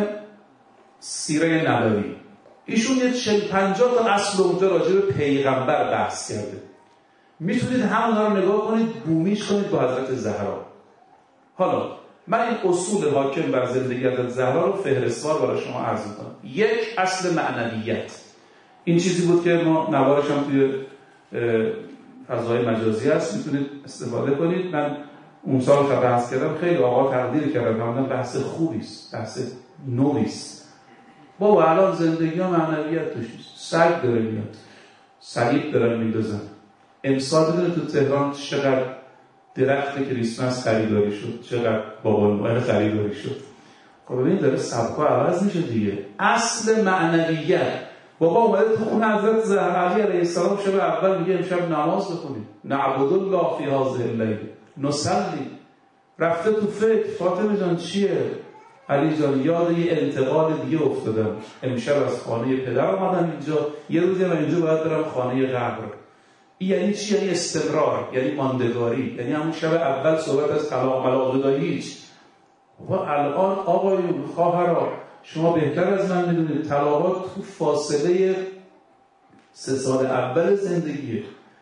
سیره نبوی. ایشون یه 40-50 تا اصل اونجا راجع به پیغمبر بحث کرده. میتونید همونها رو نگاه کنید، بومیش کنید با حضرت زهرا. حالا من این اصول حاکم بر زندگی حضرت زهرا رو فهرستوار برای شما عرض می‌کنم. 1 اصل معنویت. این چیزی بود که ما نوارش هم توی فضای مجازی هست، میتونید استفاده کنید. من اون سال که بحث کردم خیلی آقا تقدیر کردم، من بحث خوبی است، بحث نوعی است. بابا الان زندگی ها معنویت توش نیست. سگ داره میاد، صلیب دارن میندازن. امسال دیدن تو تهران چقدر درخت کریسمس خریداری شد، چقدر بابا نوئل خریداری شد. خب ببین داره سبکا عوض میشه دیگه. اصل معنویت. بابا اومده تو خونه حضرت زهرا علیه السلام شب اول میگه امشب نماز بخونید، نعبد الله فی هذه اللیل نصلی. رفته تو فکر فاطمه جان چیه؟ علی جان یاد یه انتقال دیگه افتادم، امشب از خانه پدر اومدم اینجا، یه روزی من اینجا باید برم خانه قبر. این یعنی چی؟ یعنی استمرار، یعنی ماندگاری، یعنی همون شب اول صحبت از طلاق ملاق دادایی هیچ. و الان آقایون خواهرها شما بهتر از من میدونید طلاقات تو فاصله 3 سال اول زندگیه.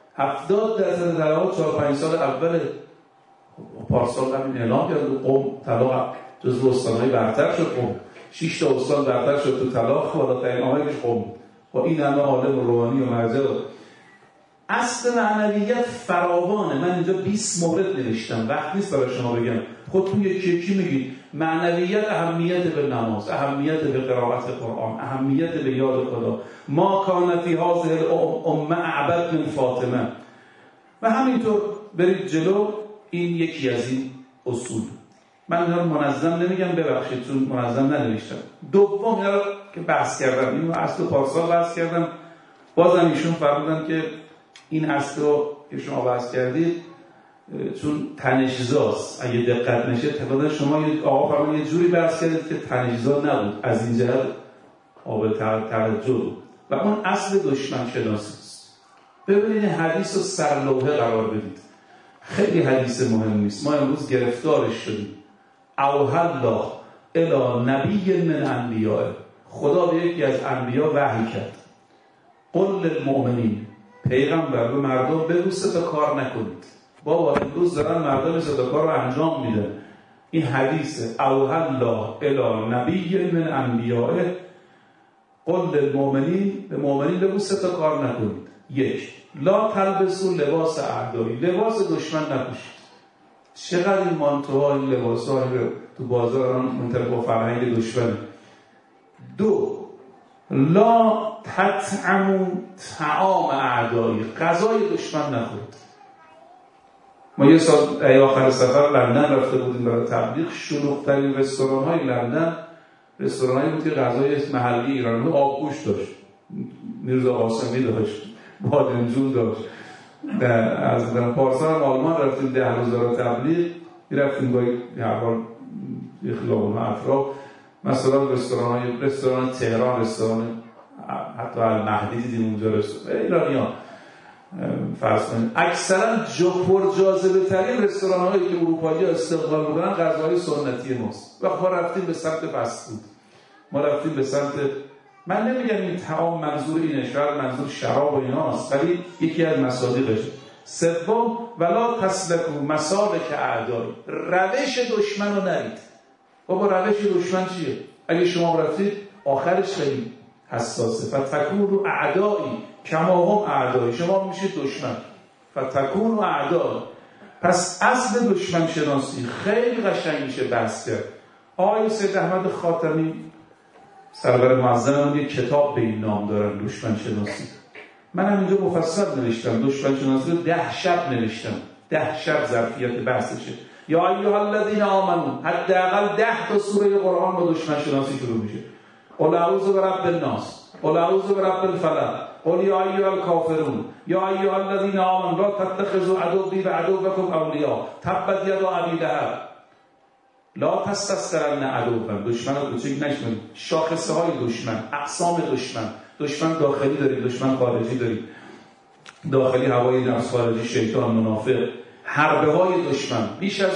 70% طلاقات 4-5 سال اول. پارسال همین اعلام کرد قم طلاق جزو استانهای برتر شد، قم 6 تا استان برتر شد تو طلاق، بالاترین آمایش قم. با این همه عالم روحانی و مرجع. اصل معنویت فراوانه. من اینجا 20 مورد نوشتم، وقت نیست برای شما بگم. خودتون یکی میگید. معنویت اهمیت به نماز، اهمیت به قرائت قرآن، اهمیت به یاد خدا. ما کان فی هذه الامه اعبد من فاطمه. و همینطور برید جلو. این یکی از این اصول. من اینا رو منظم نمیگم، ببخشید چون منظم ننوشتم. دوم اینا رو که بحث کردم، این رو اصل پارسال بحث کردم، بازم ایشون فرمودن که این اصل رو که شما بحث کردید چون تنش‌زاست، اگه دقت نشه تقریبا شما آقا فرمودن یه جوری بحث کردید که تنش‌زا نبود، از این جهت قابل توجه بود. و اون اصل دشمن شناسی است. ببینید حدیث رو سرلوحه قرار بدید. خیلی حدیث مهم نیست، ما امروز گرفتارش شدیم. اوحی الله الی نبی من انبیاء. خدا به یکی از انبیا وحی کرد. قل للمؤمنین، پیغمبر به مردم بگو 3 تا کار نکنید. بابا امروز دارن مردم 3 تا کار رو انجام میدن. این حدیث اوحی الله الی نبی من انبیاء قل للمؤمنین، به مؤمنین بگو 3 تا کار نکنید. 1. لا تلبسوا لباس اعدایی، لباس دشمن نپوشید. چقدر این مانتوها، این لباس‌ها تو بازار منطبق با فرهنگ دشمنه. 2. لا تطعموا طعام اعدایی، غذای دشمن نخورید. ما یه سال آخر سفر لندن رفته بودیم برای تبلیغ. شلوغ‌ترین رستوران‌های لندن رستوران‌هایی بود که غذای محلی ایرانی آبگوش داشت، میرزا قاسمی داشت، بادمجون داشت. از پارسال آلمان رفتیم 10 روز برای تبلیغ، میرفتیم با یه خیابون اطراف مثلا رستوران تهران، رستوران حتی المهدی دیدیم اونجا، رستوران ایرانیان فرض کنید. اکثرا پرجاذبه ترین رستوران هایی که اروپایی ها استقبال میکنن غذاهای سنتی ماست. و ما رفتیم به سمت فست فود، ما رفتیم به سمت، من نمیگم این طعام منظور اینه، شاید منظور شراب و ایناست، ولی یکی از مصادیقشه. 3. ولا تسلکوا مسالک اعدای، روش دشمن رو نرید. بابا روش دشمن چیه؟ اگه شما رفتید آخرش خیلی حساسه. فتکونوا اعدایی کما هم اعدایی، شما میشید دشمن. فتکونوا اعدایی. پس اصل دشمن شناسی خیلی قشنگ میشه بحث کرد. آقای سید احمد خاتمی سرور معظممون یک کتاب به این نام دارن، دشمن شناسی. من هم اینجا مفصل نوشتم، دشمن شناسی رو 10 شب نوشتم، 10 شب ظرفیت بحثشه. یا ایها الذین آمنو، حداقل 10 تا سوره قرآن با دشمن شناسی شروع میشه. قل اعوذ برب الناس، قل اعوذ برب الفلق، قل یا ایها الکافرون، یا ایها الذین آمنوا لا تتخذوا عدوی و عدوکم اولیاء، تبت یدا ابی لهب، لا تستثقلن عدوا، دشمن رو کوچک نشمرید، شاخصه های دشمن، اقسام دشمن داخلی داریم، دشمن خارجی داریم، داخلی هوای نفس، خارجی شیطان، منافق، حربه های دشمن، بیش از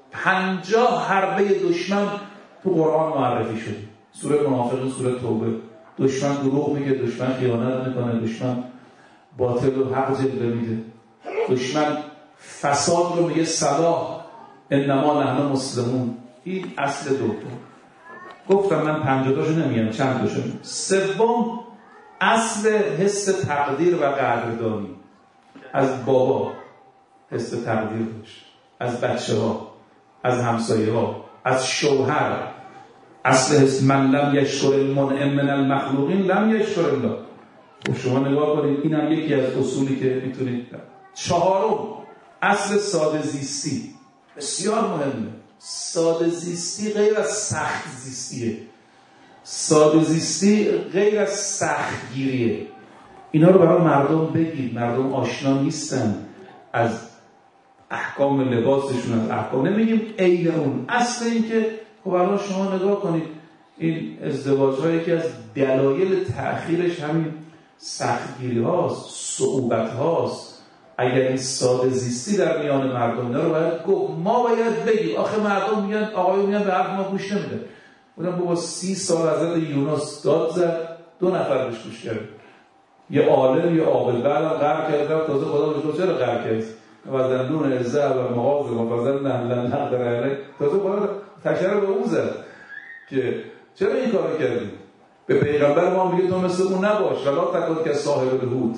50 حربه دشمن تو قرآن معرفی شده. سوره منافقین، سوره توبه. دشمن دروغ میگه، دشمن خیانت میکنه، دشمن باطل و حق جلوه میده، دشمن فساد رو میگه صلاح، انما نحن مسلمون. این اصل دوم. گفتم من 50 تاشو نمیگم، چند تاشو. سوم، اصل حس تقدیر و قدردانی. از بابا حس تقدیر داشت، از بچه ها، از همسایه ها، از شوهر. اصل حس من لم یشکر المنعم من المخلوقین لم یشکر الله. خب شما نگاه کنید، این هم یکی از اصولی که میتونید. چهارم، اصل ساده زیستی. بسیار مهمه. ساده زیستی غیر از سخت زیستیه. ساده زیستی غیر از سخت گیریه. اینا رو برای مردم بگید. مردم آشنا نیستن از احکام لباسشون، از احکام، نمیگیم عین اون. اصل این که خب الان شما نگاه کنید، این ازدواج‌هایی که از دلایل تأخیرش همین سختگیری هاست، صعوبت هاست. اگر این ساده زیستی در میان مردم اینا رو باید گفت، ما باید بگیم. آخه مردم میگن، آقایون میگن به حرف ما گوش نمیده. بودم بابا 30 سال حضرت یونس داد زد، 2 نفر بهش گوش کرد، یه عالم یه عاقل. بعدم قهر کرد، تازه خدا بهش گفت چرا قهر کرد؟ و دندون عزه و مغاز و فضل نهلن نقدر علیه، تازه خدا تشریع به اون زد که چرا این کارو کردی؟ به پیغمبر ما میگه تو مثل اون نباش، ولا تکن که صاحب هود.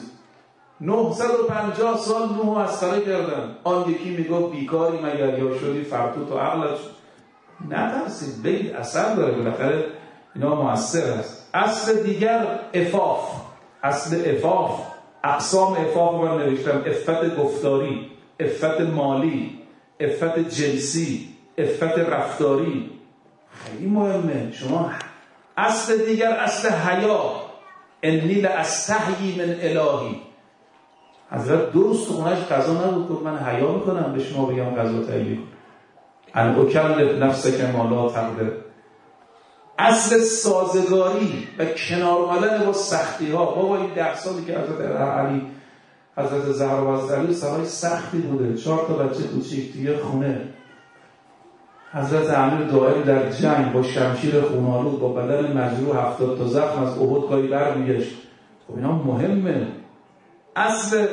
950 سال نوح مسخره کردن. آن یکی میگه بیکاری مگر یا شدی فرتوت و عقلش. نترسید، بگید، اثر داره، بالاخره اینا مؤثر است. اصل دیگر عفاف. اصل عفاف، اقسام عفاف رو من نوشتم: عفت گفتاری، عفت مالی، عفت جنسی، عفت رفتاری. خیلی مهمه. شما اصل دیگر، اصل حیا. انی لاستحیی من الهی. حضرت درست خونه‌اش غذا نبود، گفت من حیا میکنم به شما بگم غذا تهیه کن. ان اکلف نفسک ما لا تقدر. اصل سازگاری و کنار اومدن با سختی ها. بابا این 10 سالی که حضرت زهرا و علی سالای سختی بوده، 4 تا بچه کوچیک توی خونه. حضرت امیر دائم در جنگ با شمشیر خون‌آلود، با بدن مجروح، 70 تا زخم از احد گاهی برمیگشت. خب اینا مهمه. اصل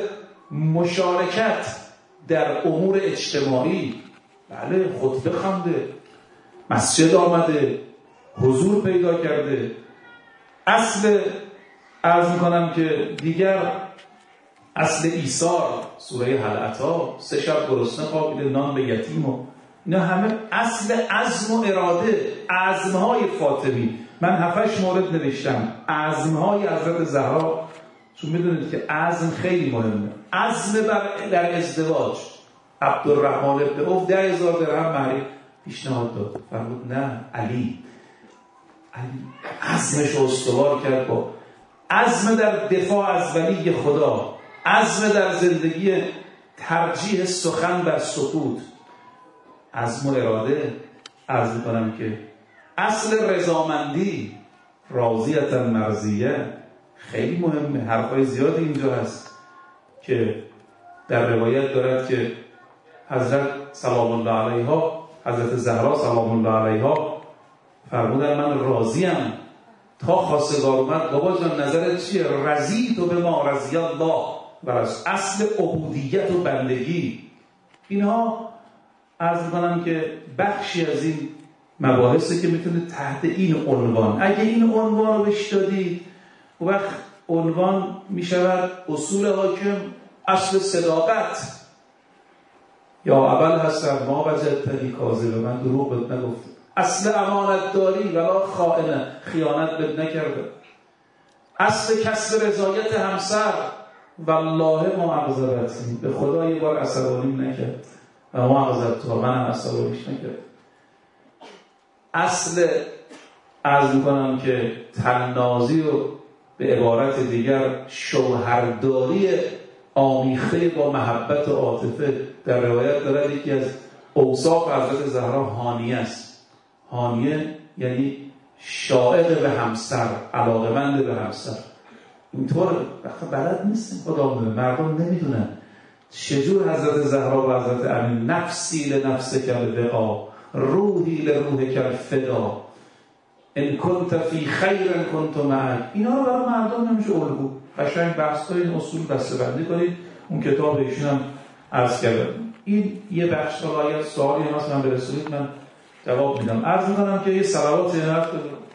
مشارکت در امور اجتماعی. بله، خطبه خونده، مسجد آمده، حضور پیدا کرده. اصل عرض میکنم که دیگر، اصل ایثار، سوره هل اتی، 3 شب گرسنه خوابیده، نان به یتیم. و اینا همه اصل عزم و اراده. عزمهای فاطمی. من 7-8 مورد نوشتم. عزمهای حضرت زهرا، چون میدونید که عزم خیلی مهمه. عزم در ازدواج. عبدالرحمن ابن عوف 10,000 درهم مهر پیشنهاد داد، فرمود نه. علی عزمش رو استوار کرد. با عزم در دفاع از ولی خدا، عزم در زندگی ترجیح سخن بر سکوت، عزم و اراده. عرض کنم که اصل رضامندی، راضیة مرضیه، خیلی مهمه. حرفای زیادی اینجا هست که در روایت دارد که حضرت سلام الله علیها، حضرت زهرا سلام الله علیها فرمودن من راضیم تا خواستگار اومد. بابا جان نظرت چیه؟ رضیت به ما رضی الله. براش اصل عبودیت و بندگی. اینها عرض کنم که بخشی از این مباحثی که میتونه تحت این عنوان، اگه این عنوان رو بهش دادید، اون وقت عنوان میشود اصول حاکم، اصل صداقت. یا اول هستن ما وجدتنی کاذبه، من دروغ بهت نگفتم. اصل امانت داری ولا خائنه، خیانت بهت نکرده. اصل کسب رضایت همسر، والله معذرتی، به خدا یه بار عصبانی نکرد و معذرت تو منم عصبانیش نکرد. اصل عرض میکنم که تنازی و به عبارت دیگر شوهرداری آمیخته با محبت و عاطفه. در روایت دارد یکی از اوصاف حضرت زهرا حانیه است. حانیه یعنی شائق به همسر، علاقه‌مند به همسر. اینطور بلد نیستیم، خدا مردم نمیدونن چجور حضرت زهرا و حضرت امین نفسی لنفسک الوقا روحی لروحک الفدا ان کنت فی خیر کنت معک. اینا رو برای مردم نمیشه الگو قشنگ بحث کنید، اصول بسته‌بندی کنید. اون کتاب ایشون هم عرض کردم. این یه بخش رو اگر سوالی هست من برسونید من جواب میدم. عرض میکنم که یه صلوات نفت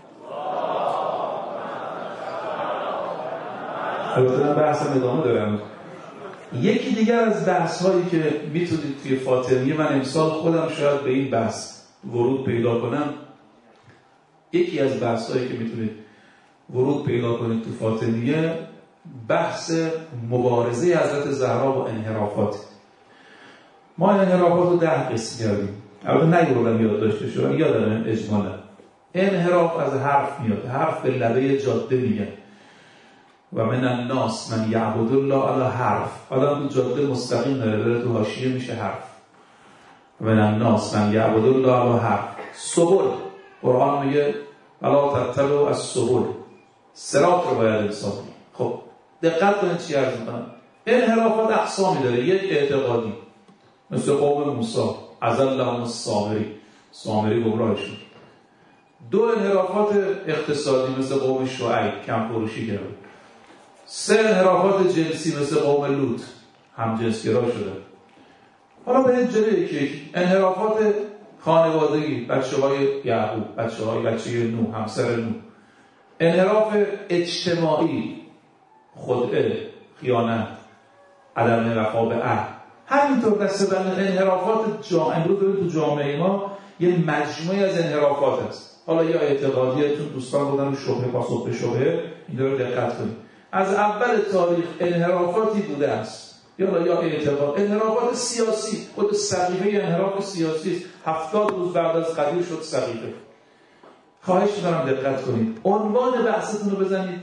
البته بحثم ادامه دارم. یکی دیگر از بحث هایی که میتونید توی فاطمیه، من امسال خودم شاید به این بحث ورود پیدا کنم، یکی از بحث هایی که میتونید ورود پیدا کنید تو فاطمیه بحث مبارزه حضرت زهرا با انحرافات. ما انحرافات رو 10 قسم کردیم. البته نگردم یاد داشته شدم، یادم اجمالا. انحراف از حرف میاد، حرف به لبه جاده میگن و من الناس من یعبد الله علی حرف. حالا تو جاده مستقیم داره تو حاشیه میشه حرف. من الناس من یعبد الله علی حرف. سبل قرآن میگه الا تتبعوا السبل، صراط رو باید انسان. خب دقت کنید چی عرض میکنم. انحرافات اقسامی داره. یک اعتقادی مثل قوم موسی اضلهم السامری گمراه شد. 2 انحرافات اقتصادی مثل قوم شعیب کم فروشی کرد. 3 انحرافات جنسی مثل قوم لوط هم جنسگرا شده. حالا به جلوی یک انحرافات خانوادگی، بچه‌های یعقوب، بچه نوح، همسر نوح. انحراف اجتماعی، خدعه، خیانت، عدم وفا به عهد. همینطور دسته‌بندی انحرافات امروز تو جامعه ما یه مجموعه از انحرافات هست. حالا یا اعتقادیه، چون دوستان بودن شبهه پاسخ به شبهه، این رو دقت کنید. از اول تاریخ انحرافاتی بوده است. یا اعتقاد، انحرافات سیاسی، خود سقیفه انحراف سیاسی است. 70 روز بعد از قدیر شد سقیفه. خواهش می‌کنم دقت کنید. عنوان بحثتون رو بزنید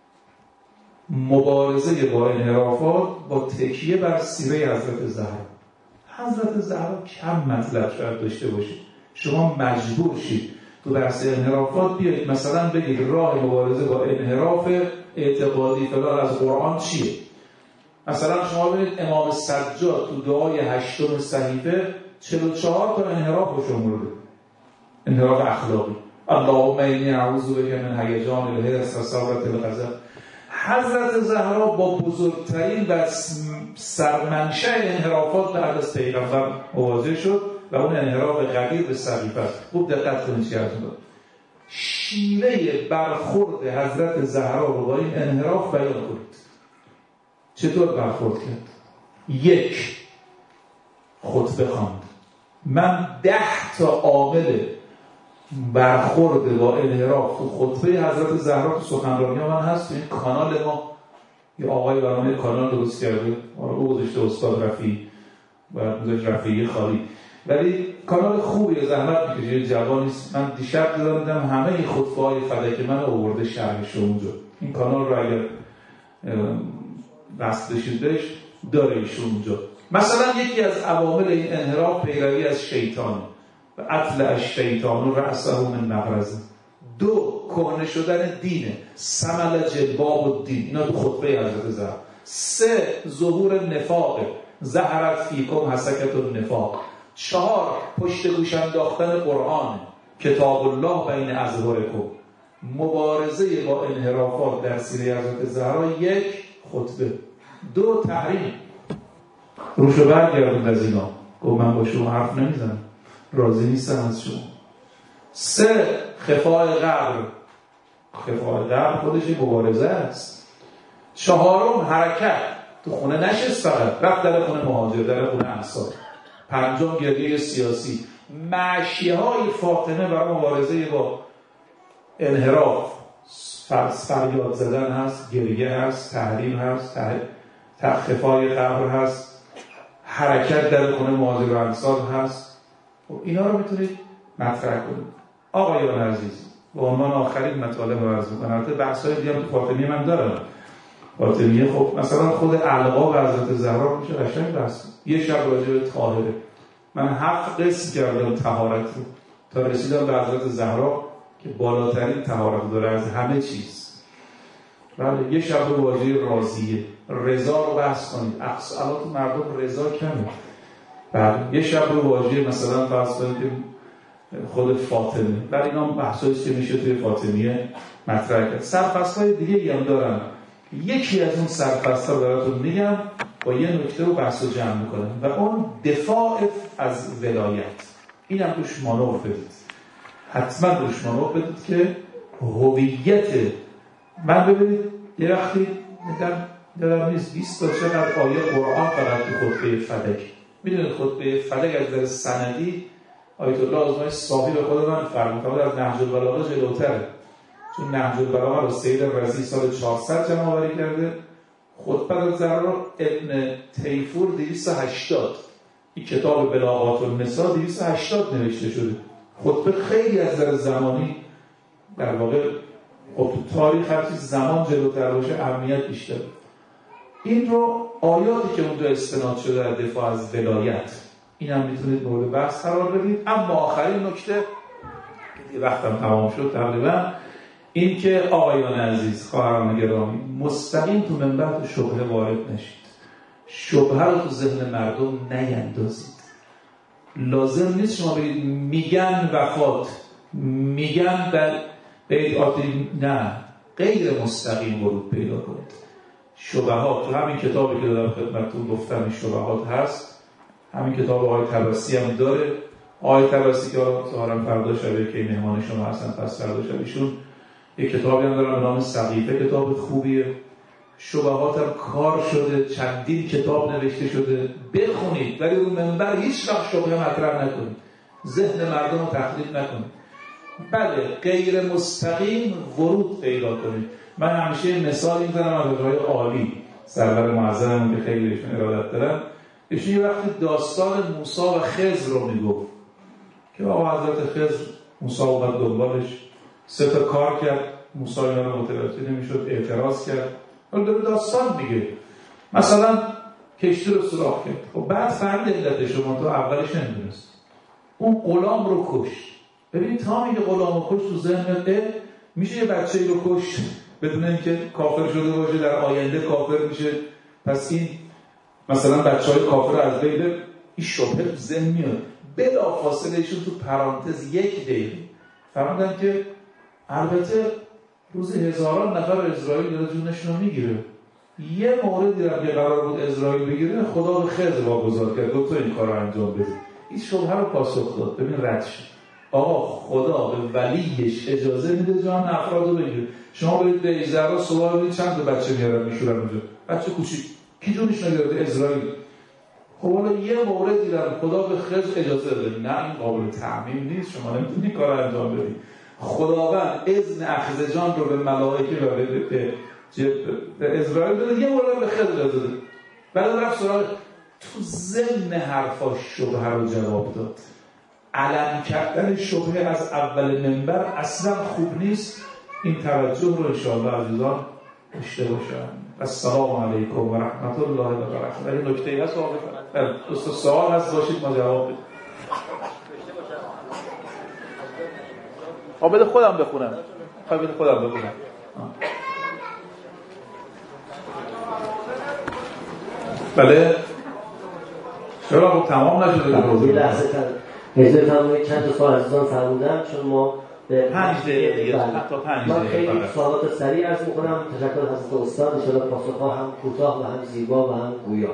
مبارزه با انحرافات با تکیه بر سیره حضرت زهرا. حضرت زهرا کم مطلب شاید داشته باشید. شما مجبور شید تو بحث انحرافات بیایید مثلا بگید راه مبارزه با انحراف اعتقادی فلان از قرآن چیه. مثلا شما ببینید امام سجاد تو دعای 8 صحیفه 44 تا انحراف رو شمرده. انحراف اخلاقی. اللهم انی اعوذ بک من هیجان الحرص و ثورة الغضب. حضرت زهرا با بزرگترین و سرمنشأ انحرافات بعد از پیغمبر مواجه شد و اون انحراف غدیر به صحیفه است. خوب دقت کنید چی عرض می‌کنم. شیوه برخورد حضرت زهرا رو با این انحراف بیان کنید. چطور برخورد کرد؟ 1 خطبه خواند. من 10 تا عامل برخورد با انحراف تو خطبه حضرت زهرا تو سخنرانی من هست. تو این کانال ما یه آقای برنامه کانال درست کرده، او گذاشته استاد رفیعی و گذاشت رفیعی خالی، ولی کانال خوبیه، زحمت میکشه، جوانیست. من دیشب دیدم همه این خطبه های فلک من آورده شرحش اونجا. این کانال رو اگر وصل بشیدش داره ایشون اونجا. مثلا یکی از عوامل این انحراف پیروی از شیطان و اطلع الشیطان و رأسه من مغرزه. 2 کهنه شدن دینه، سمل جلباب الدین، اینا تو خطبه حضرت زهرا. 3 ظهور نفاقه، ظهرت فیکم حسکت النفاق. 4 پشت گوش انداختن قرآن، کتاب الله بین اظهرکم. مبارزه با انحرافات در سیره حضرت زهرا 1 خطبه، 2 تحریم. روشو برگردون از اینا. گفت من با شما حرف نمیزنم، راضی نیستم از شما. 3 خفای قبر. خفای قبر خودش مبارزه است. 4 حرکت. تو خونه نشست فقط، رفت در خونه مهاجر، در خونه انصار. 5 گریه سیاسی. معشیه های فاطمه برای مبارزه با انحراف فریاد زدن هست، گریه هست، تحریم هست، خفای قبر هست، حرکت در خونه مهاجر و انصار هست. اینا رو میتونید مطرح کنید. آقایان عزیز، به عنوان آخرین مطالب رو عرض می‌کنم. البته بحث‌های دیگه تو فاطمیه من دارم. فاطمیه خب مثلا خود القاب حضرت زهرا میشه قشنگ بحث. یه شب راجع به طاهره من 7 قسم کردم طهارت رو تا رسیدم به حضرت زهرا که بالاترین طهارت داره از همه چیز. بله، یه شب به واژه راضیه، رضا رو بحث کنید. الان تو مردم رضا کمه. بله، یه شب به واژه مثلا فرض کنید که خود فاطمه. بله، اینا بحثایی که میشه توی فاطمیه مطرح کرد. سرفصل‌های دیگه هم دارن. یکی از اون سرفصل‌ها براتون میگم با یه نکته رو بحث رو جمع میکنم و اون دفاع از ولایت. اینم روش مانور بدید، حتما روش مانور بدید که هویت من ببینید یه وقتی یادم نیست 20 تا چقدر آیه قرآن فقط تو خطبه فلک. میدونید خطبه فلک از در سندی آیت الله آزمای صاحی به خود من فرمود از نهج البلاغه جلوتره، چون نهج البلاغه رو سید رضی سال 400 جمع آوری کرده. خطبه زهرا ابن تیفور 280. این کتاب بلاغات النساء 280 نوشته شده. خطبه خیلی از نظر زمانی در واقع خب تو تاریخ هر چیز زمان جلوتر باشه اهمیت بیشتر. این رو آیاتی که اونجا استناد شده در دفاع از ولایت، این هم میتونید مورد بحث قرار بدید. اما آخرین نکته که وقتم تمام شد تقریبا، این که آقایان عزیز، خواهران گرامی، مستقیم تو منبر تو شبهه وارد نشید. شبهه رو تو ذهن مردم نیندازید. لازم نیست شما بگید میگن وفات، میگن در بیت آتی، نه، غیر مستقیم ورود پیدا کنید. شبهات تو همین کتابی که دارم خدمتتون گفتم این شبهات هست. همین کتاب آقای طبسی هم داره. آقای طبسی که ظاهرا فردا شبیه که مهمان شما هستن، پس فردا شب ایشون یک کتابی هم دارن به نام سقیفه، کتاب خوبیه. شبهات هم کار شده، چندین کتاب نوشته شده، بخونید ولی رو منبر هیچ وقت شبهه مطرح نکنید، ذهن مردم رو تخریب نکنید. بله، غیر مستقیم ورود پیدا کنید. من همیشه مثال میزنم از آقای عالی سرور معظممون که خیلی بهشون ارادت دارم. ایشون یه وقتی داستان موسی و خضر رو میگفت که آقا حضرت خضر موسی اومد دنبالش، 3 تا کار کرد، موسی اینا رو متوجه نمیشد، اعتراض کرد. حالا داره داستان میگه، مثلا کشتی رو سوراخ کرد. خب بعد فهمید علت شما تو اولش نمیدونست، اون غلام رو کشت. ببینید تا میگه غلام رو کشت، تو ذهنت میشه یه بچه‌ای رو کشت بدون اینکه کافر شده باشه، در آینده کافر میشه، پس این مثلا بچه‌های کافر از بین، این شبهه تو ذهن میاد. بلافاصله ایشون تو پرانتز 1 دقیقه فهمیدن که البته روز هزاران نفر اسرائیل داره جونشون رو میگیره. یه موردی رو که قرار بود اسرائیل بگیره خدا به خضر واگذار کرد، گفت تو این کار رو انجام بده. این شبهه رو پاسخ داد. ببین رد شد. آقا خدا به ولیش اجازه میده جان افراد رو بگیره. شما برید به زهرا صبح ببینید چند تا بچه میارن میشورن اونجا، بچه کوچیک، کی جونش نگرفته؟ اسرائیل. خب حالا یه موردی رو خدا به خضر اجازه داده، نه این قابل تعمیم نیست، شما نمیتونید کار انجام بدید. خداوند اذن اخذ جان رو به ملائکه و به اسرائیل داده، یه مورد به خضر داده. بعد رفت سراغ، تو ضمن حرفاش شبهه رو جواب داد. علم کردن شبهه از اول منبر اصلا خوب نیست. این توجه رو انشاءالله عزیزان داشته باشن. السلام علیکم و رحمت الله و برکاته. این نکته هست دوست سوال هست باشید ما جواب بدیم. بده خودم بخونم. بده خودم بخونم. بله. چرا تمام نشده؟ یه لحظه اجازه فرمایید چند تا سوال عزیزان فرمودم، چون ما به 5 دقیقه دیگه تا 5 دقیقه من خیلی سوالات سریع عرض می‌کنم. تشکر از حضرت استاد، ان شاءالله پاسخ‌ها هم کوتاه و هم زیبا و هم گویا.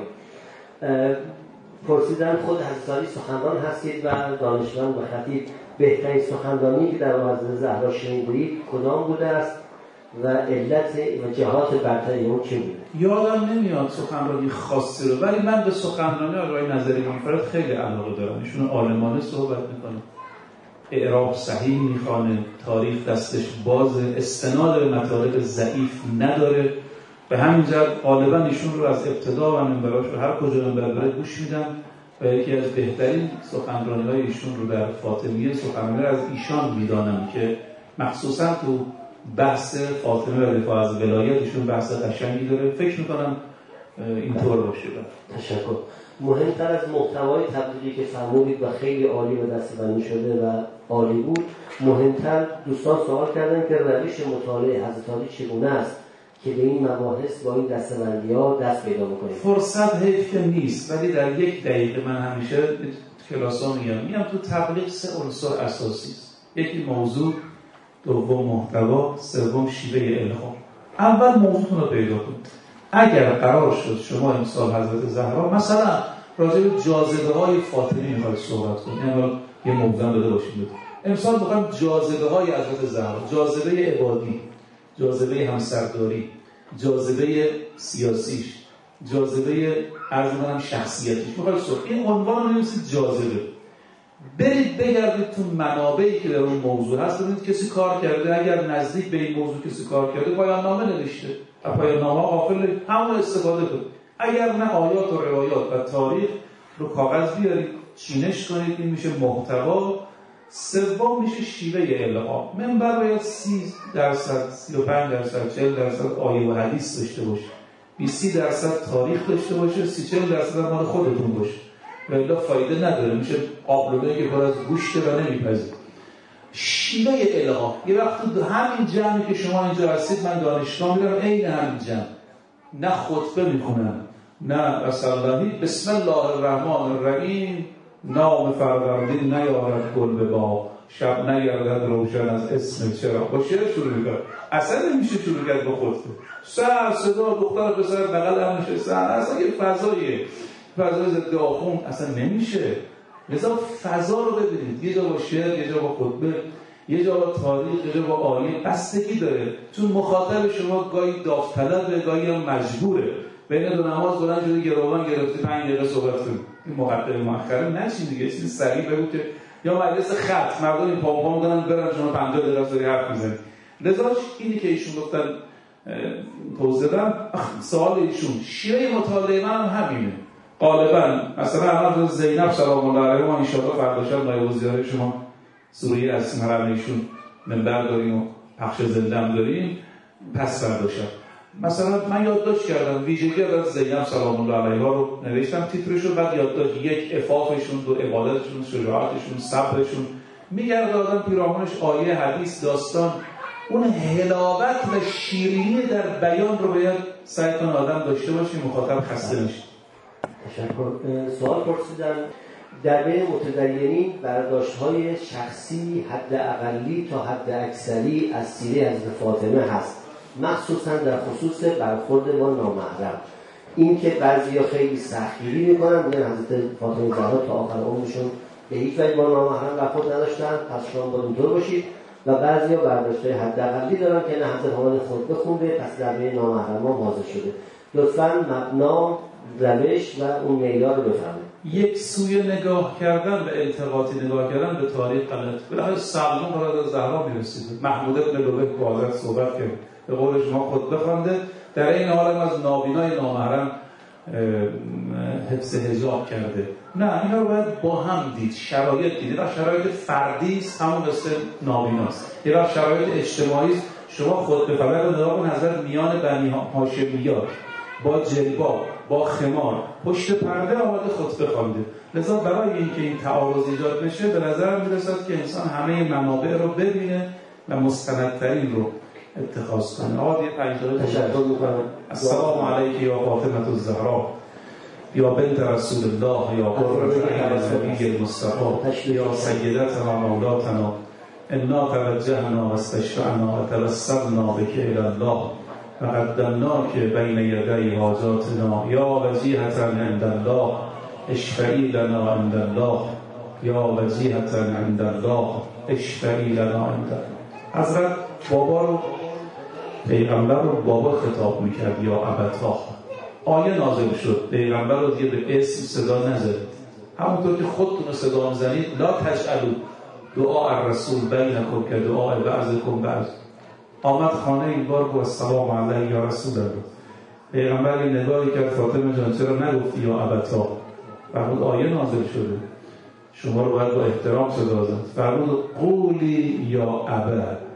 پرسیدن خود حضرت علی سخنران هستید و دانشمند و خطیب، بهترین سخنرانی که در حضرت زهرا شنیدید کدام بوده است و علت و جهات برتری اون چه بوده؟ یادم نمیاد سخنرانی خاصی رو، ولی من به سخنرانی آقای نظری منفرد خیلی علاقه دارم. ایشون عالمانه صحبت میکنه، اعراب صحیح میخوانه، تاریخ دستش بازه، استناد به مطالب ضعیف نداره. به همین جهت غالبا ایشون رو از ابتدا و منبراش رو هر کجا منبر گوش میدم و یکی از بهترین سخنرانی‌های ایشون رو در فاطمیه سخنرانی از ایشان میدانم که مخصوصا تو بحث فاطمه و دفاع از ولایتشون بحث قشنگی داره. فکر میکنم اینطور باشه. تشکر. مهمتر از محتوای تبلیغی که فرمودید و خیلی عالی و دسته‌بندی شده و عالی بود، مهمتر دوستان سوال کردن که روش مطالعه حضرت علی چگونه است که به این مباحث با این دسته‌بندی‌ها دست پیدا بکنید. فرصت حیف که نیست، ولی در 1 دقیقه من همیشه کلاس‌ها میگم تو تبلیغ 3 عنصر اساسی است. یکی موضوع، دوم محتوا، سوم شیوه الهام. اول موضوعتون رو پیدا کنید. اگر قرار شد شما امسال حضرت زهرا مثلا راجع به جاذبه‌های فاطمی می‌خواید صحبت کنید، یعنی یه موضوع داده باشید. امسال می‌خوایم جاذبه‌های حضرت زهرا، جاذبه عبادی، جاذبه همسرداری، جاذبه سیاسیش، جاذبه شخصیتیش می‌خواید صحبت. این عنوان رو بنویسید جاذبه. برید بگردید تو منابعی که در اون موضوع هست، ببینید کسی کار کرده. اگر نزدیک به این موضوع کسی کار کرده، پایان نامه نوشته، از پایان نامه غافل همون استفاده کنید. اگر نه، آیات و روایات و تاریخ رو کاغذ بیارید، چینش کنید. این میشه محتوا. سوم میشه شیوه الهام. منبر باید 30%، 35%، 40% آیه و حدیث داشته باشه، 20% تاریخ داشته باشه، 30-40% مال خودتون باشه، ولی فایده نداره، میشه آبلونه که پر از گوشته و نمیپذید. شیوه الهام یه وقت تو همین جمعی که شما اینجا هستید، من دانشگاه میرم، عین همین جمع، نه خطبه میخونم نه رسالهی، بسم الله الرحمن الرحیم، نام فروردین نیارد گل به باغ، شب نگردد روشن از اسم چرا. با شعر شروع میکنم، اصلا نمیشه شروع کرد با خطبه. سر صدا دختر پسر بغل هم نشسته، اصلا یه فضای ضد آخوند اصلا نمیشه. لذا فضا رو ببینید، یه جا با شعر، یه جا با خطبه، یه جا با تاریخ، یه جا با آیه، بستگی داره. چون مخاطب شما گاهی داوطلبه، گاهی هم مجبوره. بین دو نماز بلند شده گروگان گرفته 5 دقیقه صحبت کنید. این مقدمه مؤخره نشین دیگه، چیزی سریع بگو که یا مجلس خط مردم این پام می‌کنن برن شما 50 دقیقه سری حرف میزنید. لذا اینی که ایشون گفتن توضیح دادم، سوال ایشون شیوه مطالعه من هم همینه. غالبا مثلا الان زینب سلام الله علیها ما ان شاء الله فردا شب نایب وزیر شما سوریه از حرم ایشون منبر داریم و پخش زنده هم داریم، پس فردا شب مثلا من یادداشت کردم ویژگی از زینب سلام الله علیها رو نوشتم، تیترش رو، بعد یادداشت 1 عفافشون، 2 عبادتشون، شجاعتشون، صبرشون، میگرده آدم پیرامونش آیه، حدیث، داستان، اون حلاوت و شیرینی در بیان رو باید سعی کنه آدم داشته باشه، مخاطب خسته نشه. تشکر. سوال پرسیدن در بین متدینین برداشت‌های شخصی حد اقلی تا حد اکثری از سیره حضرت فاطمه هست، مخصوصا در خصوص برخورد با نامحرم. این که بعضیا خیلی سختگیری میکنن، میگن حضرت فاطمه زهرا تا آخر عمرشون به هیچ وجه با نامحرم برخورد نداشتن، پس شما باید اینطور باشید. و بعضیا برداشت‌های حد اقلی دارن که نه، حضرت حامد خطبه خونده، پس در بین نامحرمان واضح شده. لطفاً مبنا، روش و اون معیار رو بفهمید. یک سوی نگاه کردن و التقاطی نگاه کردن به تاریخ غلط. بالاخره سلمان را از زهرا میرسید. محمود ابن لبیک با حضرت صحبت کرد، به قول شما خطبه خوانده، در این حال از نابینای نامحرم حفظ حجاب کرده. نه، اینا رو باید با هم دید، شرایط دید. اینا شرایط فردی است، همون مثل نابیناست. اینا شرایط اجتماعی است. شما خطبه خبر رو نگاه کن، حضرت میان بنی هاشمیات با جلباب، با خمار، پشت پرده آمده خطبه خوانده. لذا برای اینکه این تعارض ایجاد بشه، به نظر میرسد که انسان همه منابع رو ببینه و مستندترین رو اتخاذ کنه. آقا یه 5 دقیقه تشکر می‌کنم. السلام علیک یا فاطمه الزهرا یا بنت رسول الله یا قرة عین نبی المصطفى یا سیدتنا مولاتنا انا توجهنا واستشفعنا وتوسلنا بك الی الله وقدمناک بین یدی حاجاتنا یا وجیهة عند الله اشفعی لنا عند الله یا وجیهة عند الله اشفعی لنا عند الله. حضرت بابا رو، پیغمبر رو بابا خطاب میکرد یا ابتا. آیه نازل شد، پیغمبر رو دیگه به اسم صدا نزدید، همونطور که خودتون صدا میزنید لا تجعلوا دعاء الرسول بینکم که دعاء بعضکم بعض. آمد خانه این بار با السلام علیک یا رسول الله. پیغمبر این نگاهی کرد، فاطمه جان چرا نگفتی یا ابتا؟ فرمود آیه نازل شده، شما رو باید با احترام صدا زد. فرمود قولی یا ابا،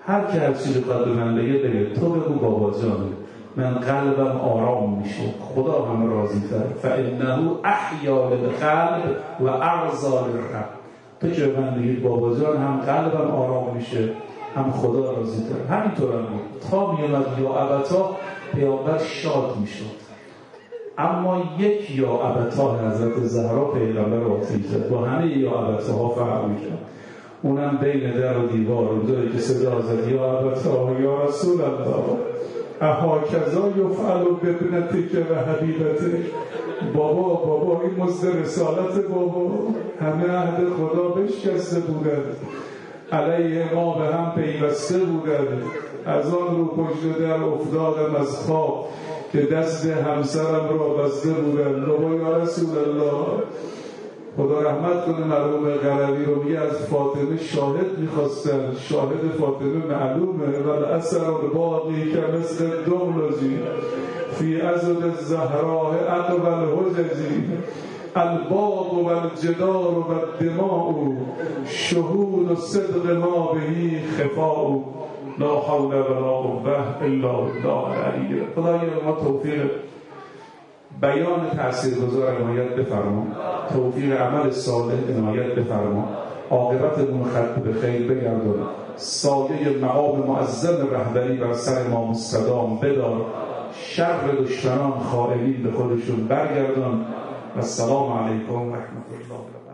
هر که هر چیزی بخواد به من بگه تو بگو بابا جان من قلبم آرام میشه، خدا هم راضی تر. فانه احیا للقلب و ارضی للرب. تو که من بگید بابا جان هم قلبم آرام میشه هم خدا راضی تر. همینطور هم بود تا میومد یا ابتا پیامبر شاد میشد. اما یک یا ابتا حضرت زهرا پیغمبر آتیش زد، با همه یا ابتاها فرق میکرد. اونم بین در و دیوار اونجایی که صدا زد یا ابتا یا رسول الله اهاکذا یفعل بابنتک و حبیبتک. بابا این مزد رسالت بابا، همه عهد خدا بشکسته بودند، علیه ما به هم پیوسته بودند. از آن رو پشت در افتادم از خواب که دست همسرم را بسته بودند. بابا یا رسول الله خدا رحمت کنه مرحوم قلوی رو، میگه از فاطمه شاهد میخواستن، شاهد فاطمه معلومه ولی اثر باقی که مثل دملزی فی عزد الزهراء اقبل حجزی الباب و الجدار و الدماء شهود صدق ما بهی خفاء لا حول ولا قوة الا بالله العلی. خدایا ما توفیق بیان تاثیرگذار عنایت بفرما، توفیق عمل صالح عنایت بفرما، عاقبتمون خط به خیر بگردون، سایه مقام معظم رهبری بر سر ما مستدام بدار، شر دشمنان خائنین به خودشون برگردون. و السلام علیکم و رحمت الله.